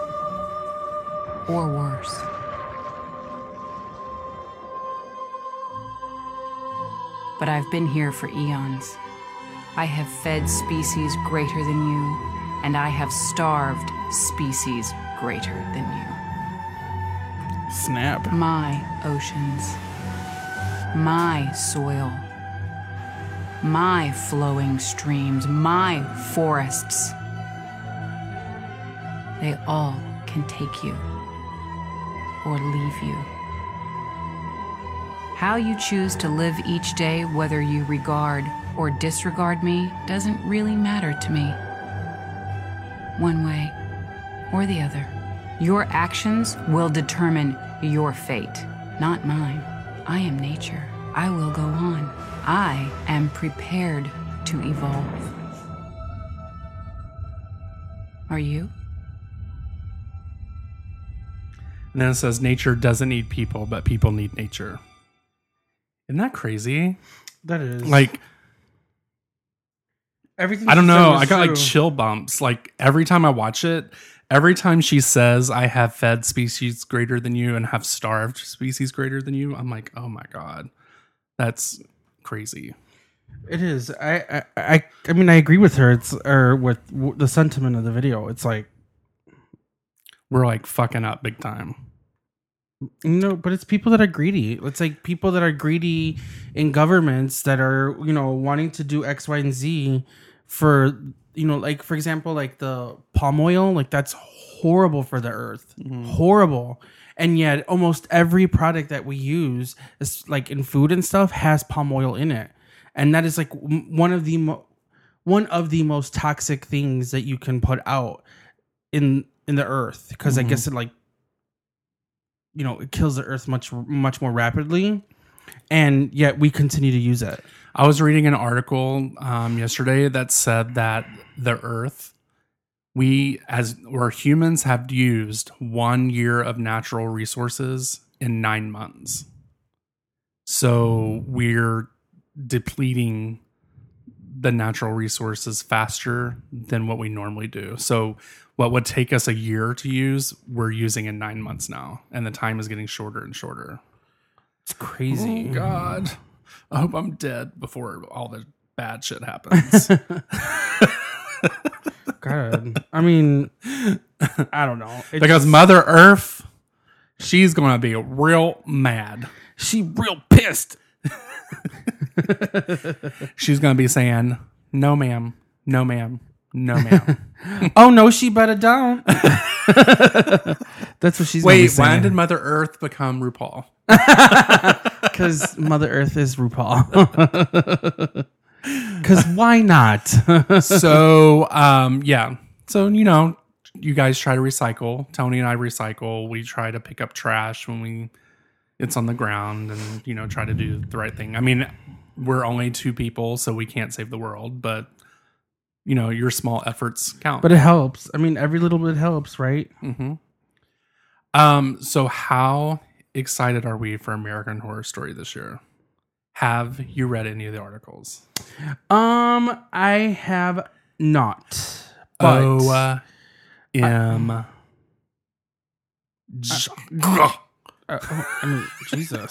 Or worse. But I've been here for eons. I have fed species greater than you, and I have starved species greater than you. Snap. My oceans, my soil, my flowing streams, my forests, they all can take you or leave you. How you choose to live each day, whether you regard or disregard me, doesn't really matter to me. One way or the other. Your actions will determine your fate, not mine. I am nature. I will go on. I am prepared to evolve. Are you? And then it says, nature doesn't need people, but people need nature. Isn't that crazy? That is Like, everything. I don't she said know. was I got true. like chill bumps. Like every time I watch it, every time she says, I have fed species greater than you and have starved species greater than you, I'm like, oh my God, that's crazy. It is. I, I, I, I mean, I agree with her. It's or with w- the sentiment of the video. It's like, We're like fucking up big time. no, but it's people that are greedy. It's like people that are greedy in governments that are, you know, wanting to do X, Y, and Z for, you know, like, for example, like the palm oil, like that's horrible for the earth. Horrible. And yet almost every product that we use is like in food and stuff has palm oil in it. And that is like w- one of the mo- one of the most toxic things that you can put out in in the earth, because I guess it like, you know, it kills the earth much much more rapidly, and yet we continue to use it. I was reading an article um, yesterday that said that the earth, we as we're humans have used one year of natural resources in nine months. So we're depleting the natural resources faster than what we normally do. So what would take us a year to use, we're using in nine months now. And the time is getting shorter and shorter. It's crazy. Oh, God. I hope I'm dead before all the bad shit happens. God. I mean, I don't know. It Because just- Mother Earth, she's going to be real mad. she real pissed. She's going to be saying, no, ma'am. No, ma'am. No, ma'am. Oh no, she better don't. That's what she's gonna be Wait, when saying. did Mother Earth become RuPaul? Because Mother Earth is RuPaul. Because why not? So, um, yeah. So, you know, you guys try to recycle. Tony and I recycle. We try to pick up trash when we it's on the ground and, you know, try to do the right thing. I mean, we're only two people, so we can't save the world, but, you know, your small efforts count. But it helps. I mean, every little bit helps, right? Mm-hmm. Um, so how excited are we for American Horror Story this year? Have you read any of the articles? Um, I have not. But O uh, M. J- uh, I mean, Jesus.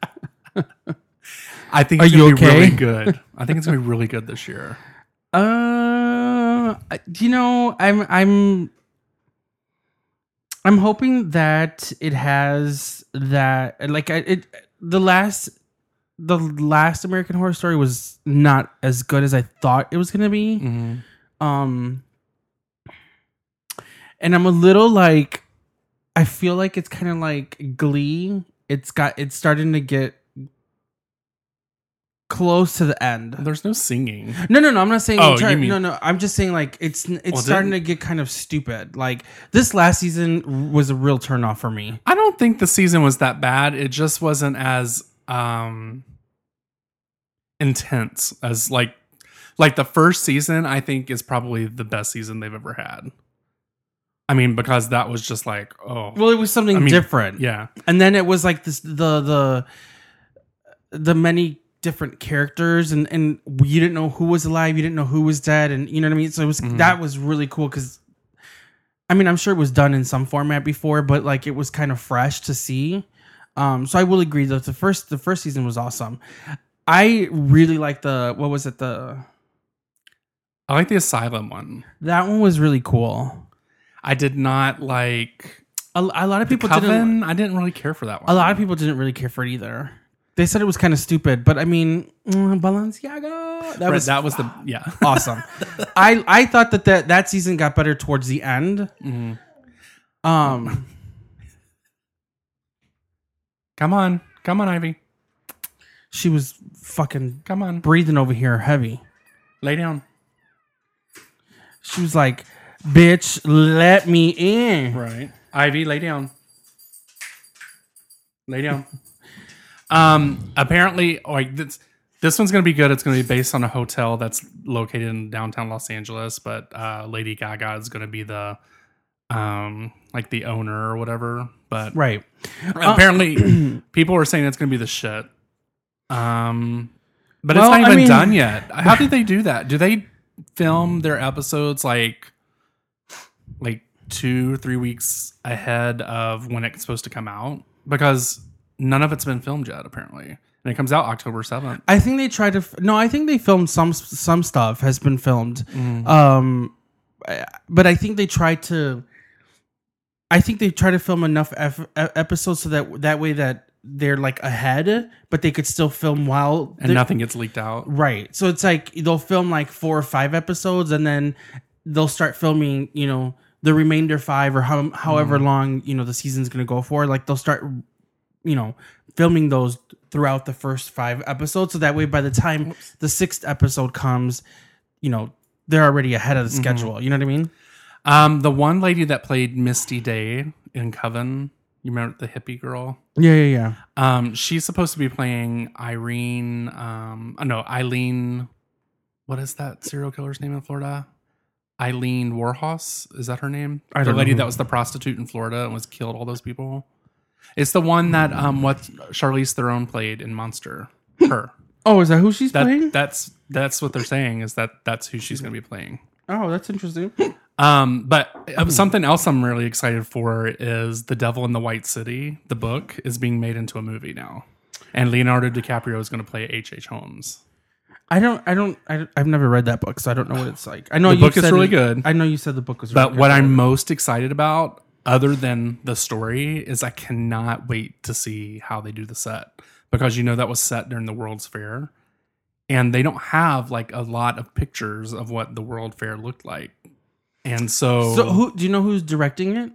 I think Are it's you gonna be okay? really good. I think it's gonna be really good this year. Uh, you know, I'm I'm I'm hoping that it has that like I it the last the last American Horror Story was not as good as I thought it was gonna be. Mm-hmm. Um, and I'm a little like I feel like it's kind of like Glee. It's got it's starting to get close to the end. There's no singing. No, no, no. I'm not saying. Oh, try- you mean- no, no. I'm just saying like it's it's Well, starting didn't- to get kind of stupid. Like this last season was a real turnoff for me. I don't think the season was that bad. It just wasn't as um intense as like like the first season. I think is probably the best season they've ever had. I mean, because that was just like, oh, Well, it was something I mean, different. yeah. And then it was like this the the the many different characters, and and you didn't know who was alive, you didn't know who was dead, and you know what I mean. So it was Mhm. that was really cool because, I mean, I'm sure it was done in some format before, but like it was kind of fresh to see. Um, so I will agree that the first the first season was awesome. I really like the what was it the I like the Asylum one. that one was really cool. I did not like A, a lot of the people Coven. didn't. I didn't really care for that one. A lot of people didn't really care for it either. They said it was kind of stupid, but I mean, mm, Balenciaga. That Right, was that was the yeah. awesome. I I thought that, that that season got better towards the end. Mhm. Um, Come on, come on, Ivy. she was fucking Come on, breathing over here heavy. lay down. She was like, "Bitch, let me in." Right, Ivy, lay down. Lay down. Um, apparently, like this, this one's gonna be good. It's gonna be based on a hotel that's located in downtown Los Angeles, but uh, Lady Gaga is gonna be the, um, like the owner or whatever. But Right. apparently, people were saying it's gonna be the shit. Um, but Well, it's not I even mean- done yet. How did they do that? Do they film their episodes like, like two, three weeks ahead of when it's supposed to come out? Because none of it's been filmed yet, apparently, and it comes out October seventh. I think they tried to. F- no, I think they filmed some some stuff has been filmed. Mm. Um, I- but I think they tried to. I think they try to film enough ef- e- episodes so that that way that they're like ahead, but they could still film while And they're- nothing gets leaked out. Right. So it's like they'll film like four or five episodes, and then they'll start filming, you know, the remainder five or how, however Mm. long, you know, the season's going to go for. Like they'll start, you know, filming those throughout the first five episodes. So that way, by the time the sixth episode comes, you know, they're already ahead of the Mm-hmm. schedule. You know what I mean? Um, the one lady that played Misty Day in Coven, you remember the hippie girl? Yeah, yeah, yeah. Um, she's supposed to be playing Irene. Um, oh, no, Eileen. What is that serial killer's name in Florida? Eileen Warhos. Is that her name? I the don't know lady who- that was the prostitute in Florida and was killed all those people. It's the one that um, what Charlize Theron played in Monster. Her. Oh, is that who she's playing? That that's that's what they're saying is that that's who she's going to be playing. Oh, that's interesting. Um, but uh, something else I'm really excited for is The Devil in the White City. The book is being made into a movie now, and Leonardo DiCaprio is going to play H H. Holmes. I don't, I don't, I, I've never read that book, so I don't know what it's like. I know The you book is said really it- good. I know you said the book was. But really what good. I'm most excited about, other than the story, is I cannot wait to see how they do the set, because you know that was set during the World's Fair, and they don't have like a lot of pictures of what the World Fair looked like, and so So who do you know who's directing it?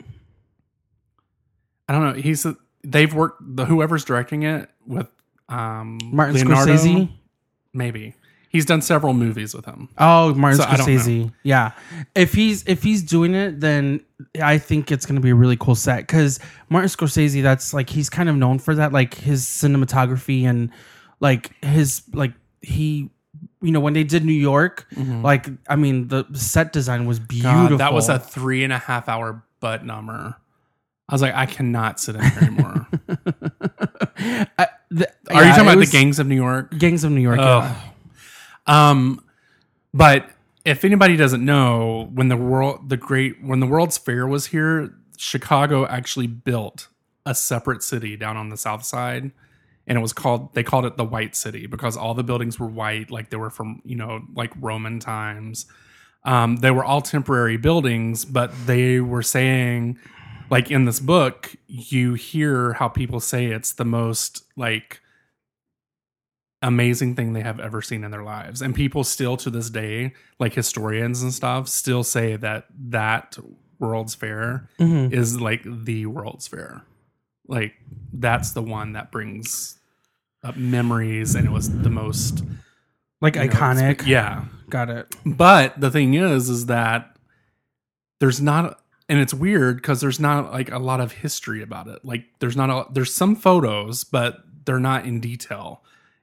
I don't know. He's they've worked the whoever's directing it with um Martin Leonardo, Scorsese. maybe. He's done several movies with him. Oh, Martin So I don't Scorsese. Yeah. If he's if he's doing it, then I think it's going to be a really cool set, because Martin Scorsese, that's like he's kind of known for that, like his cinematography and like his like he, you know, when they did New York, like I mean the set design was beautiful. Mm-hmm. God, that was a three and a half hour butt number. I was like, I cannot sit in here anymore. I, the, Are yeah, you talking it about was the Gangs of New York? Gangs of New York? Yeah. Oh. Um, but if anybody doesn't know, when the world, the great, when the World's Fair was here, Chicago actually built a separate city down on the south side, and it was called, they called it the White City because all the buildings were white, like they were from, you know, like Roman times. Um, they were all temporary buildings, but they were saying, like in this book, you hear how people say it's the most like amazing thing they have ever seen in their lives, and people still to this day, like historians and stuff, still say that that World's Fair Mhm. is like the World's Fair. Like that's the one that brings up memories, and it was the most Like you know, iconic. yeah. Got it. But the thing is, is that there's not, and it's weird because there's not like a lot of history about it. Like there's not a, there's some photos, but they're not in detail.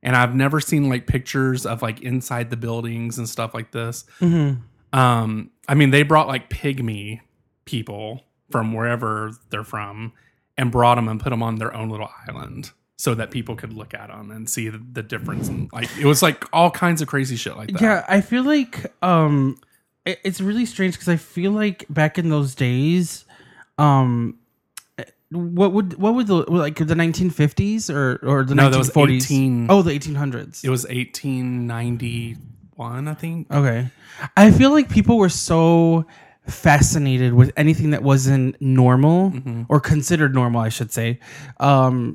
And I've never seen like pictures of like inside the buildings and stuff like this. Mm-hmm. Um, I mean, they brought like pygmy people from wherever they're from and brought them and put them on their own little island so that people could look at them and see the, the difference. And like, it was like all kinds of crazy shit like that. Yeah, I feel like um, it, it's really strange because I feel like back in those days, um, what would what would the like the nineteen fifties or or the No, that nineteen was forties? eighteen Oh, the eighteen hundreds. It was eighteen ninety-one, I think. Okay. I feel like people were so fascinated with anything that wasn't normal Mm-hmm. or considered normal, I should say. Um,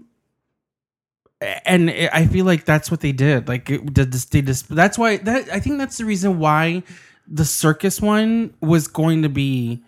and it, I feel like that's what they did. Like it did this, they just, that's why that I think that's the reason why the circus one was going to be.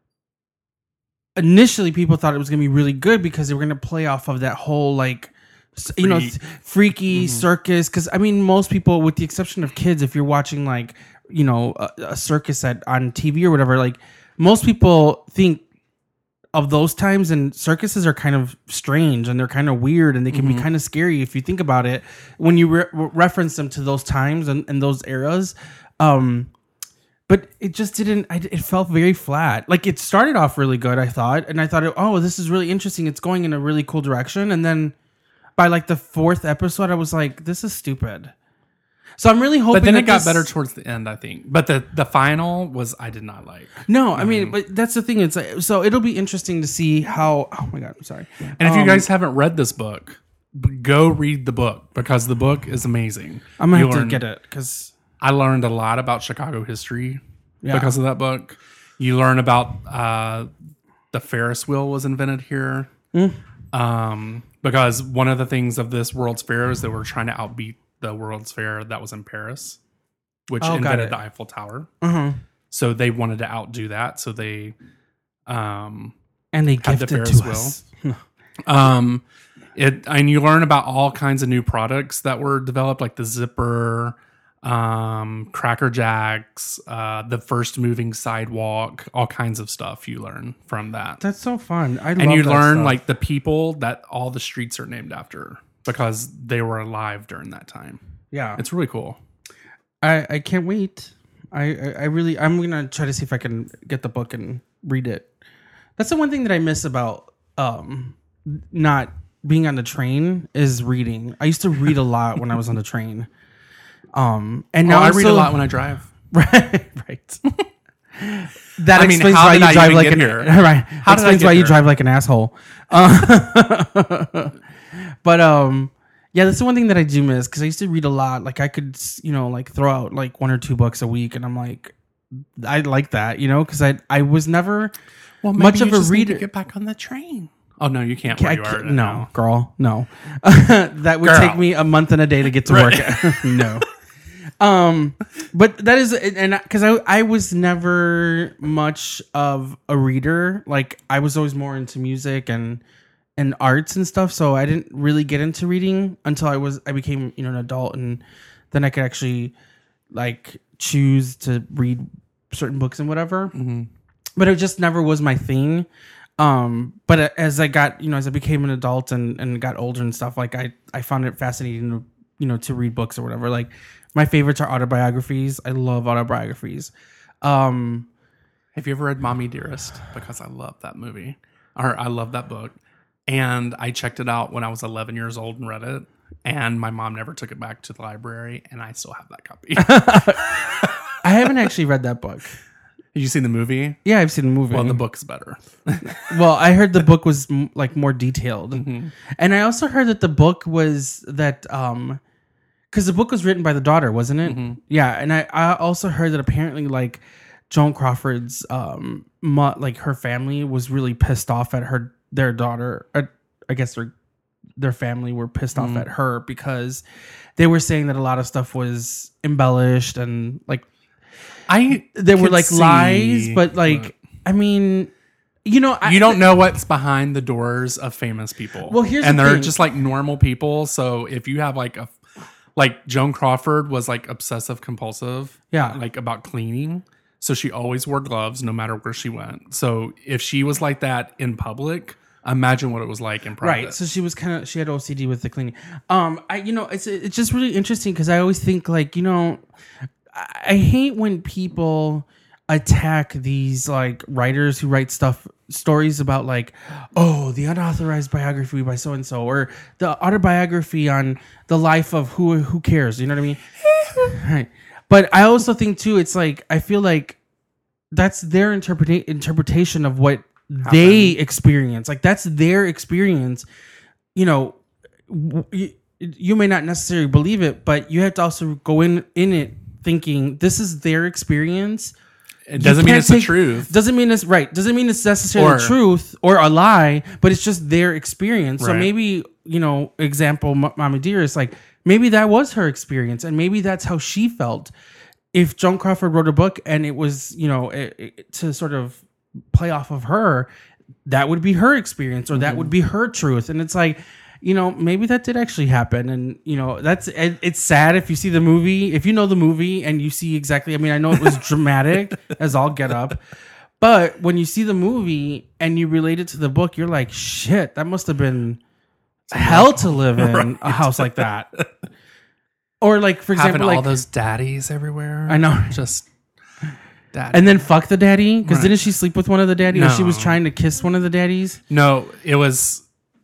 Initially, people thought it was going to be really good because they were going to play off of that whole like, s- you know, Freak. th- freaky circus. Because I mean, most people, with the exception of kids, if you're watching like, you know, a, a circus at on T V or whatever, like most people think of those times, and circuses are kind of strange and they're kind of weird and they can be kind of scary if you think about it when you re- reference them to those times and, and those eras. Um, But it just didn't, I, it felt very flat. Like it started off really good, I thought. And I thought, oh, this is really interesting. It's going in a really cool direction. And then by like the fourth episode, I was like, this is stupid. So I'm really hoping But then that it got this- better towards the end, I think. But the, the final was, I did not like. No, I mean, but that's the thing. It's like, so it'll be interesting to see how, oh my God, I'm sorry. And if you Um, guys haven't read this book, b- go read the book because the book is amazing. I'm going to You have to learn- get it because, I learned a lot about Chicago history Yeah. because of that book. You learn about uh, the Ferris wheel was invented here. Mm. Um, because one of the things of this World's Fair is that we're trying to outbeat the World's Fair that was in Paris, which Oh, got invented it. the Eiffel Tower. uh-huh. So they wanted to outdo that. So they um, And they had the gifted Ferris to wheel. us. Um, it and you learn about all kinds of new products that were developed, like the zipper, um, Cracker Jacks, uh, the first moving sidewalk, all kinds of stuff you learn from that. That's so fun. I And love you that learn stuff. like the people that all the streets are named after because they were alive during that time. yeah. It's really cool. I, I can't wait. I, I, I really, I'm going to try to see if I can get the book and read it. That's the one thing that I miss about um, not being on the train is reading. I used to read a lot when I was on the train. Um, and now Oh, I I'm read so- a lot when I drive. Right, right. That I mean, explains how why did you I drive even like get an here? right. How did I explains get why you here? drive like an asshole. Uh, but um, yeah, that's the one thing that I do miss because I used to read a lot. Like I could, you know, like throw out like one or two books a week, and I'm like, I like that, you know, because I I was never Well, maybe much you of a just need to reader. get back on the train. Oh no, you can't. I Where you are can't- right no, now. girl, no. That would Girl. take me a month and a day to get to Right. work. No. Um, but that is, and because I, I was never much of a reader. Like I was always more into music and and arts and stuff. So I didn't really get into reading until I was I became you know an adult, and then I could actually like choose to read certain books and whatever. Mm-hmm. But it just never was my thing. Um, but as I got, you know, as I became an adult and, and got older and stuff, like I, I found it fascinating to, you know, to read books or whatever. Like my favorites are autobiographies. I love autobiographies. Um, Have you ever read Mommy Dearest? Because I love that movie. Or I love that book. And I checked it out when I was eleven years old and read it. And my mom never took it back to the library. And I still have that copy. I haven't actually read that book. Have you seen the movie? Yeah, I've seen the movie. Well, the book's better. Well, I heard the book was m- like more detailed, Mm-hmm. and I also heard that the book was that um, because the book was written by the daughter, wasn't it? Mm-hmm. Yeah, and I, I also heard that apparently like Joan Crawford's um, mu- like her family was really pissed off at her their daughter. Or I guess their their family were pissed off Mm-hmm. at her because they were saying that a lot of stuff was embellished and like. I They were could like see- lies, but like, I mean, you know, I, you don't know what's behind the doors of famous people. Well, here's and the they're thing. just like normal people. So if you have like a, like Joan Crawford was like obsessive compulsive, Yeah. like about cleaning. So she always wore gloves no matter where she went. So if she was like that in public, imagine what it was like in private. Right. So she was kind of she had O C D with the cleaning. Um, I you know it's it's just really interesting because I always think like you know, I, I hate when people attack these like writers who write stuff stories about like oh the unauthorized biography by so and so or the autobiography on the life of who who cares, you know what I mean? Right. But I also think too it's like I feel like that's their interpreta- interpretation of what they experience. Like that's their experience. You know, you, you may not necessarily believe it, but you have to also go in in it thinking this is their experience. It doesn't mean it's the truth. Doesn't mean it's right. Doesn't mean it's necessarily Or- the truth or a lie, but it's just their experience. So Right. maybe, you know, example, M- Mama Dear is like, maybe that was her experience and maybe that's how she felt. If Joan Crawford wrote a book and it was, you know, it, it, to sort of play off of her, that would be her experience or that would be her truth. And it's like, you know, maybe that did actually happen. And, you know, that's, it, it's sad if you see the movie, if you know the movie and you see exactly, I mean, I know it was dramatic as all get up, but when you see the movie and you relate it to the book, you're like, shit, that must have been hell to live in Right. a house like that. Or like, for Having example, all like, those daddies everywhere. I know. Just daddy. and then fuck the daddy. Because Right. didn't she sleep with one of the daddies? Or she was No. trying to kiss one of the daddies. No, it was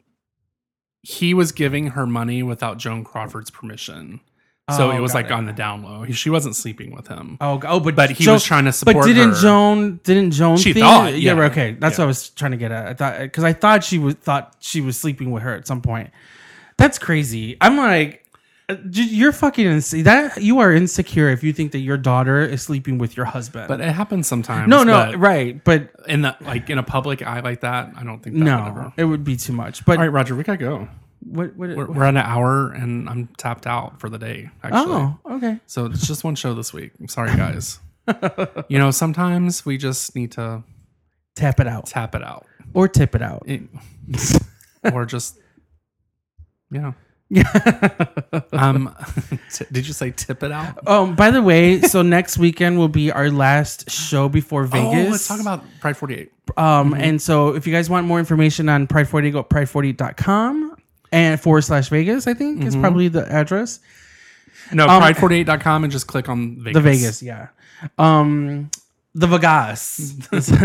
he was giving her money without Joan Crawford's permission. So Oh, it was got like it. on the down low. He, she wasn't sleeping with him. Oh, oh, but But he Jo- was trying to support But didn't her. Joan? Didn't Joan? She think- thought, yeah, yeah. right, okay. That's Yeah. what I was trying to get at. I thought because I thought she was thought she was sleeping with her at some point. That's crazy. I'm like, uh, j- you're fucking insane. That you are insecure if you think that your daughter is sleeping with your husband. But it happens sometimes. no, no, but right. But in the like in a public eye like that, I don't think that would no, ever. it would be too much. But All right, Roger, we gotta go. what? what, We're, what we're at an hour and I'm tapped out for the day. Actually, oh, okay. so it's just one show this week. I'm sorry, guys. You know, sometimes we just need to Tap it out tap it out, or tip it out. It- or just yeah. Yeah. Um, t- did you say tip it out? Um. By the way, so next weekend will be our last show before Vegas. Oh, let's talk about Pride forty-eight. Um, and so if you guys want more information on Pride forty-eight, go pride forty-eight dot com and forward slash Vegas, I think is probably the address. No, Um, pride forty-eight dot com and just click on Vegas. The Vegas, yeah. Um, the Vegas.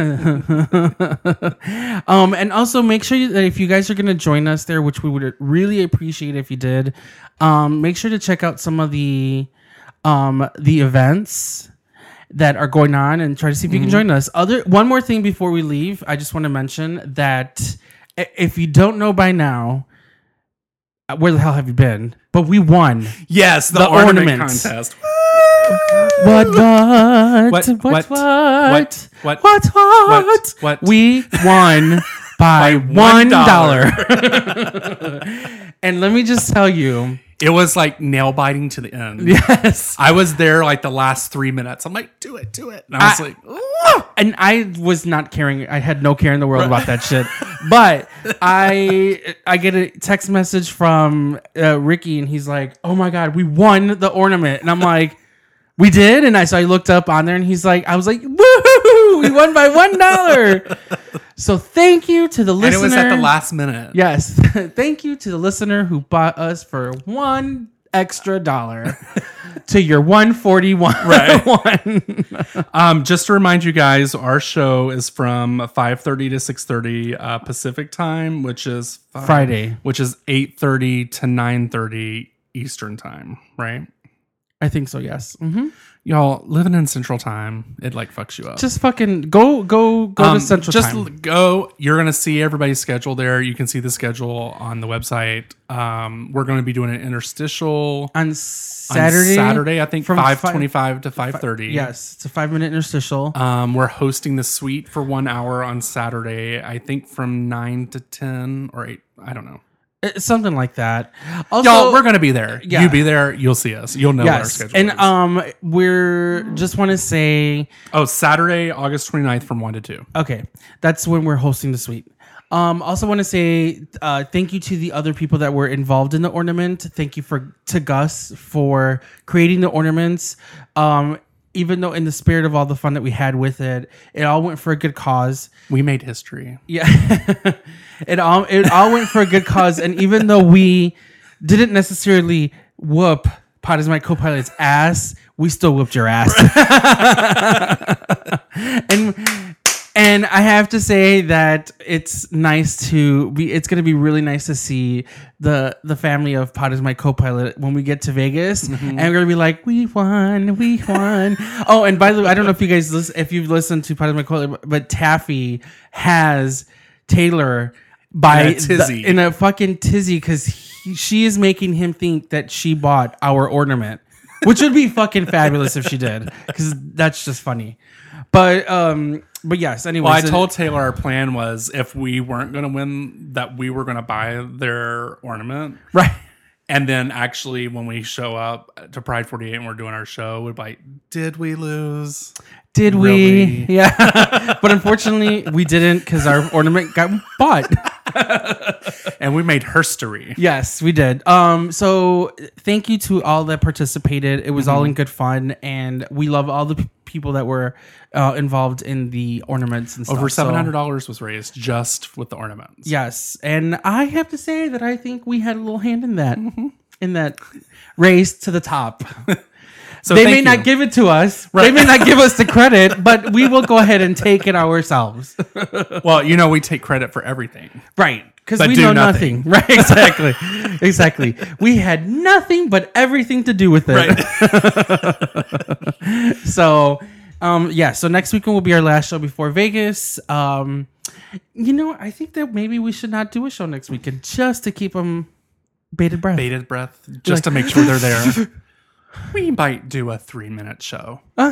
um, and also make sure you, that if you guys are going to join us there, which we would really appreciate if you did, um, make sure to check out some of the, um, the events that are going on and try to see if you can join us. Other one more thing before we leave, I just want to mention that i- if you don't know by now, uh, where the hell have you been? But we won. Yes, the, The ornament ornaments. contest. What, what, what, What, what, what, what, what, what, what, what, what? We won by one one dollar. dollar. And let me just tell you, It was like nail biting to the end. yes. I was there like the last three minutes. I'm like, do it, do it. And I was I- like, And I was not caring. I had no care in the world about that shit. But I I get a text message from uh, Ricky, and he's like, "Oh my god, we won the ornament!" And I'm like, "We did?" And I so I looked up on there, and he's like, "I was like, woo! We won by one dollar." So thank you to the and listener. it was at the last minute. Yes, thank you to the listener who bought us for one extra dollar to your one forty-one. Right. one. Um, just to remind you guys, our show is from five thirty to six thirty uh, Pacific time, which is five, Friday. which is eight thirty to nine thirty Eastern time, right? I think so. Yes. hmm Y'all living in Central Time, it like fucks you up. Just fucking go, go, go Um, to Central just Time. l- go. You're gonna see everybody's schedule there. You can see the schedule on the website. Um, we're going to be doing an interstitial on on Saturday. Saturday, I think from five fi- twenty-five to five thirty. Yes, it's a five minute interstitial. Um, we're hosting the suite for one hour on Saturday. I think from nine to ten or eight. I don't know. It's something like that. Also, Y'all, we're gonna be there. yeah. You be there. You'll see us. You'll know what our yes, schedule and is. um, we're just want to say oh, Saturday, August twenty-ninth from one to two. okay. That's when we're hosting the suite. Um, also want to say uh, thank you to the other people that were involved in the ornament. Thank you for to Gus for creating the ornaments. Um, even though in the spirit of all the fun that we had with it, it all went for a good cause. We made history. Yeah. it all it all went for a good cause. And even though we didn't necessarily whoop Pod is My Co-Pilot's ass, we still whooped your ass. and and I have to say that it's nice to be it's gonna be really nice to see the the family of Pod is My Co-Pilot when we get to Vegas. Mm-hmm. And we're gonna be like, we won, we won. Oh, and by the way, I don't know if you guys listen, if you've listened to Pod is My Co-Pilot, but Taffy has Taylor by in a tizzy. The, in a fucking tizzy because she is making him think that she bought our ornament, which would be fucking fabulous if she did, because that's just funny. But um, but yes. Anyway, well, I told Taylor our plan was if we weren't going to win, that we were going to buy their ornament, right? And then actually, when we show up to Pride forty-eight and we're doing our show, we'd be like, "Did we lose? Did really? we? Yeah." But unfortunately, we didn't because our ornament got bought. And we made herstory. Yes, we did. Um, so thank you to all that participated. It was mm-hmm. all in good fun, and we love all the p- people that were uh, involved in the ornaments and stuff. Over seven hundred dollars so, was raised just with the ornaments. Yes, and I have to say that I think we had a little hand in that, mm-hmm. in that race to the top. So they may you. not give it to us. Right. They may not give us the credit, but we will go ahead and take it ourselves. Well, you know, we take credit for everything. Right. Because we know nothing. nothing. Right. Exactly. Exactly. We had nothing but everything to do with it. Right. So, um, yeah. So next weekend will be our last show before Vegas. Um, you know, I think that maybe we should not do a show next weekend just to keep them bated breath. Bated breath. Just like, to make sure they're there. We might do a three-minute show. try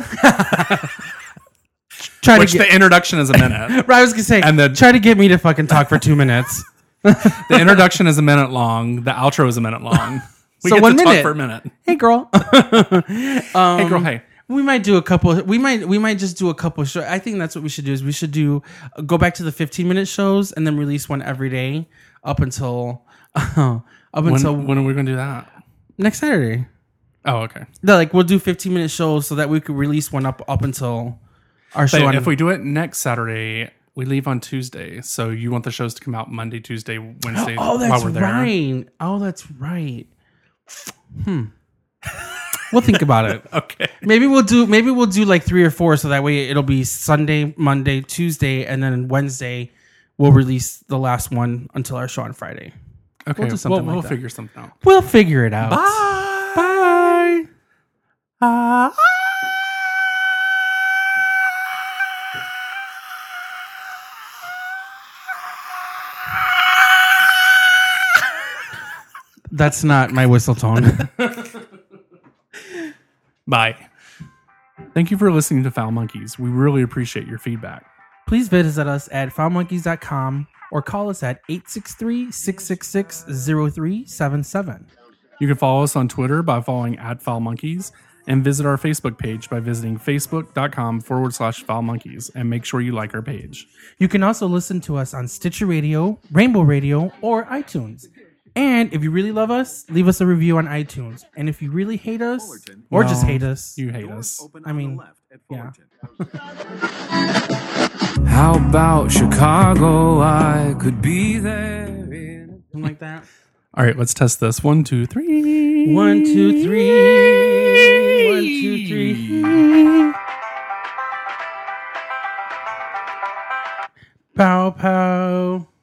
Which to get, the introduction is a minute. Right, I was going to say, and the, try to get me to fucking talk for two minutes. The introduction is a minute long. The outro is a minute long. We so get one to minute. talk for a minute. Hey, girl. um, hey, girl, hey. We might do a couple. We might we might just do a couple shows. I think that's what we should do. Is we should do go back to the fifteen minute shows and then release one every day up until uh, up when, until when are we going to do that? Next Saturday. Oh, okay. No, like we'll do fifteen minute shows so that we could release one up up until our but show. If on, we do it next Saturday, we leave on Tuesday. So you want the shows to come out Monday, Tuesday, Wednesday oh, that's while we're there. right. Oh, that's right. Hmm. We'll think about it. Okay. Maybe we'll do maybe we'll do like three or four so that way it'll be Sunday, Monday, Tuesday, and then Wednesday we'll release the last one until our show on Friday. Okay. We'll do something we'll, like we'll that. figure something out. We'll figure it out. Bye. Bye. Uh, That's not my whistle tone. Bye. Thank you for listening to Foul Monkeys. We really appreciate your feedback. Please visit us at foul monkeys dot com or call us at eight six three, six six six, zero three seven seven. You can follow us on Twitter by following at Foul Monkeys and visit our Facebook page by visiting facebook.com forward slash Foul Monkeys and make sure you like our page. You can also listen to us on Stitcher Radio, Rainbow Radio, or iTunes. And if you really love us, leave us a review on iTunes. And if you really hate us, or no, just hate us, you hate us. I mean, yeah. How about Chicago? I could be there. In Something like that. All right, let's test this. One, two, three. One, two, three. One, two, three. Pow, pow.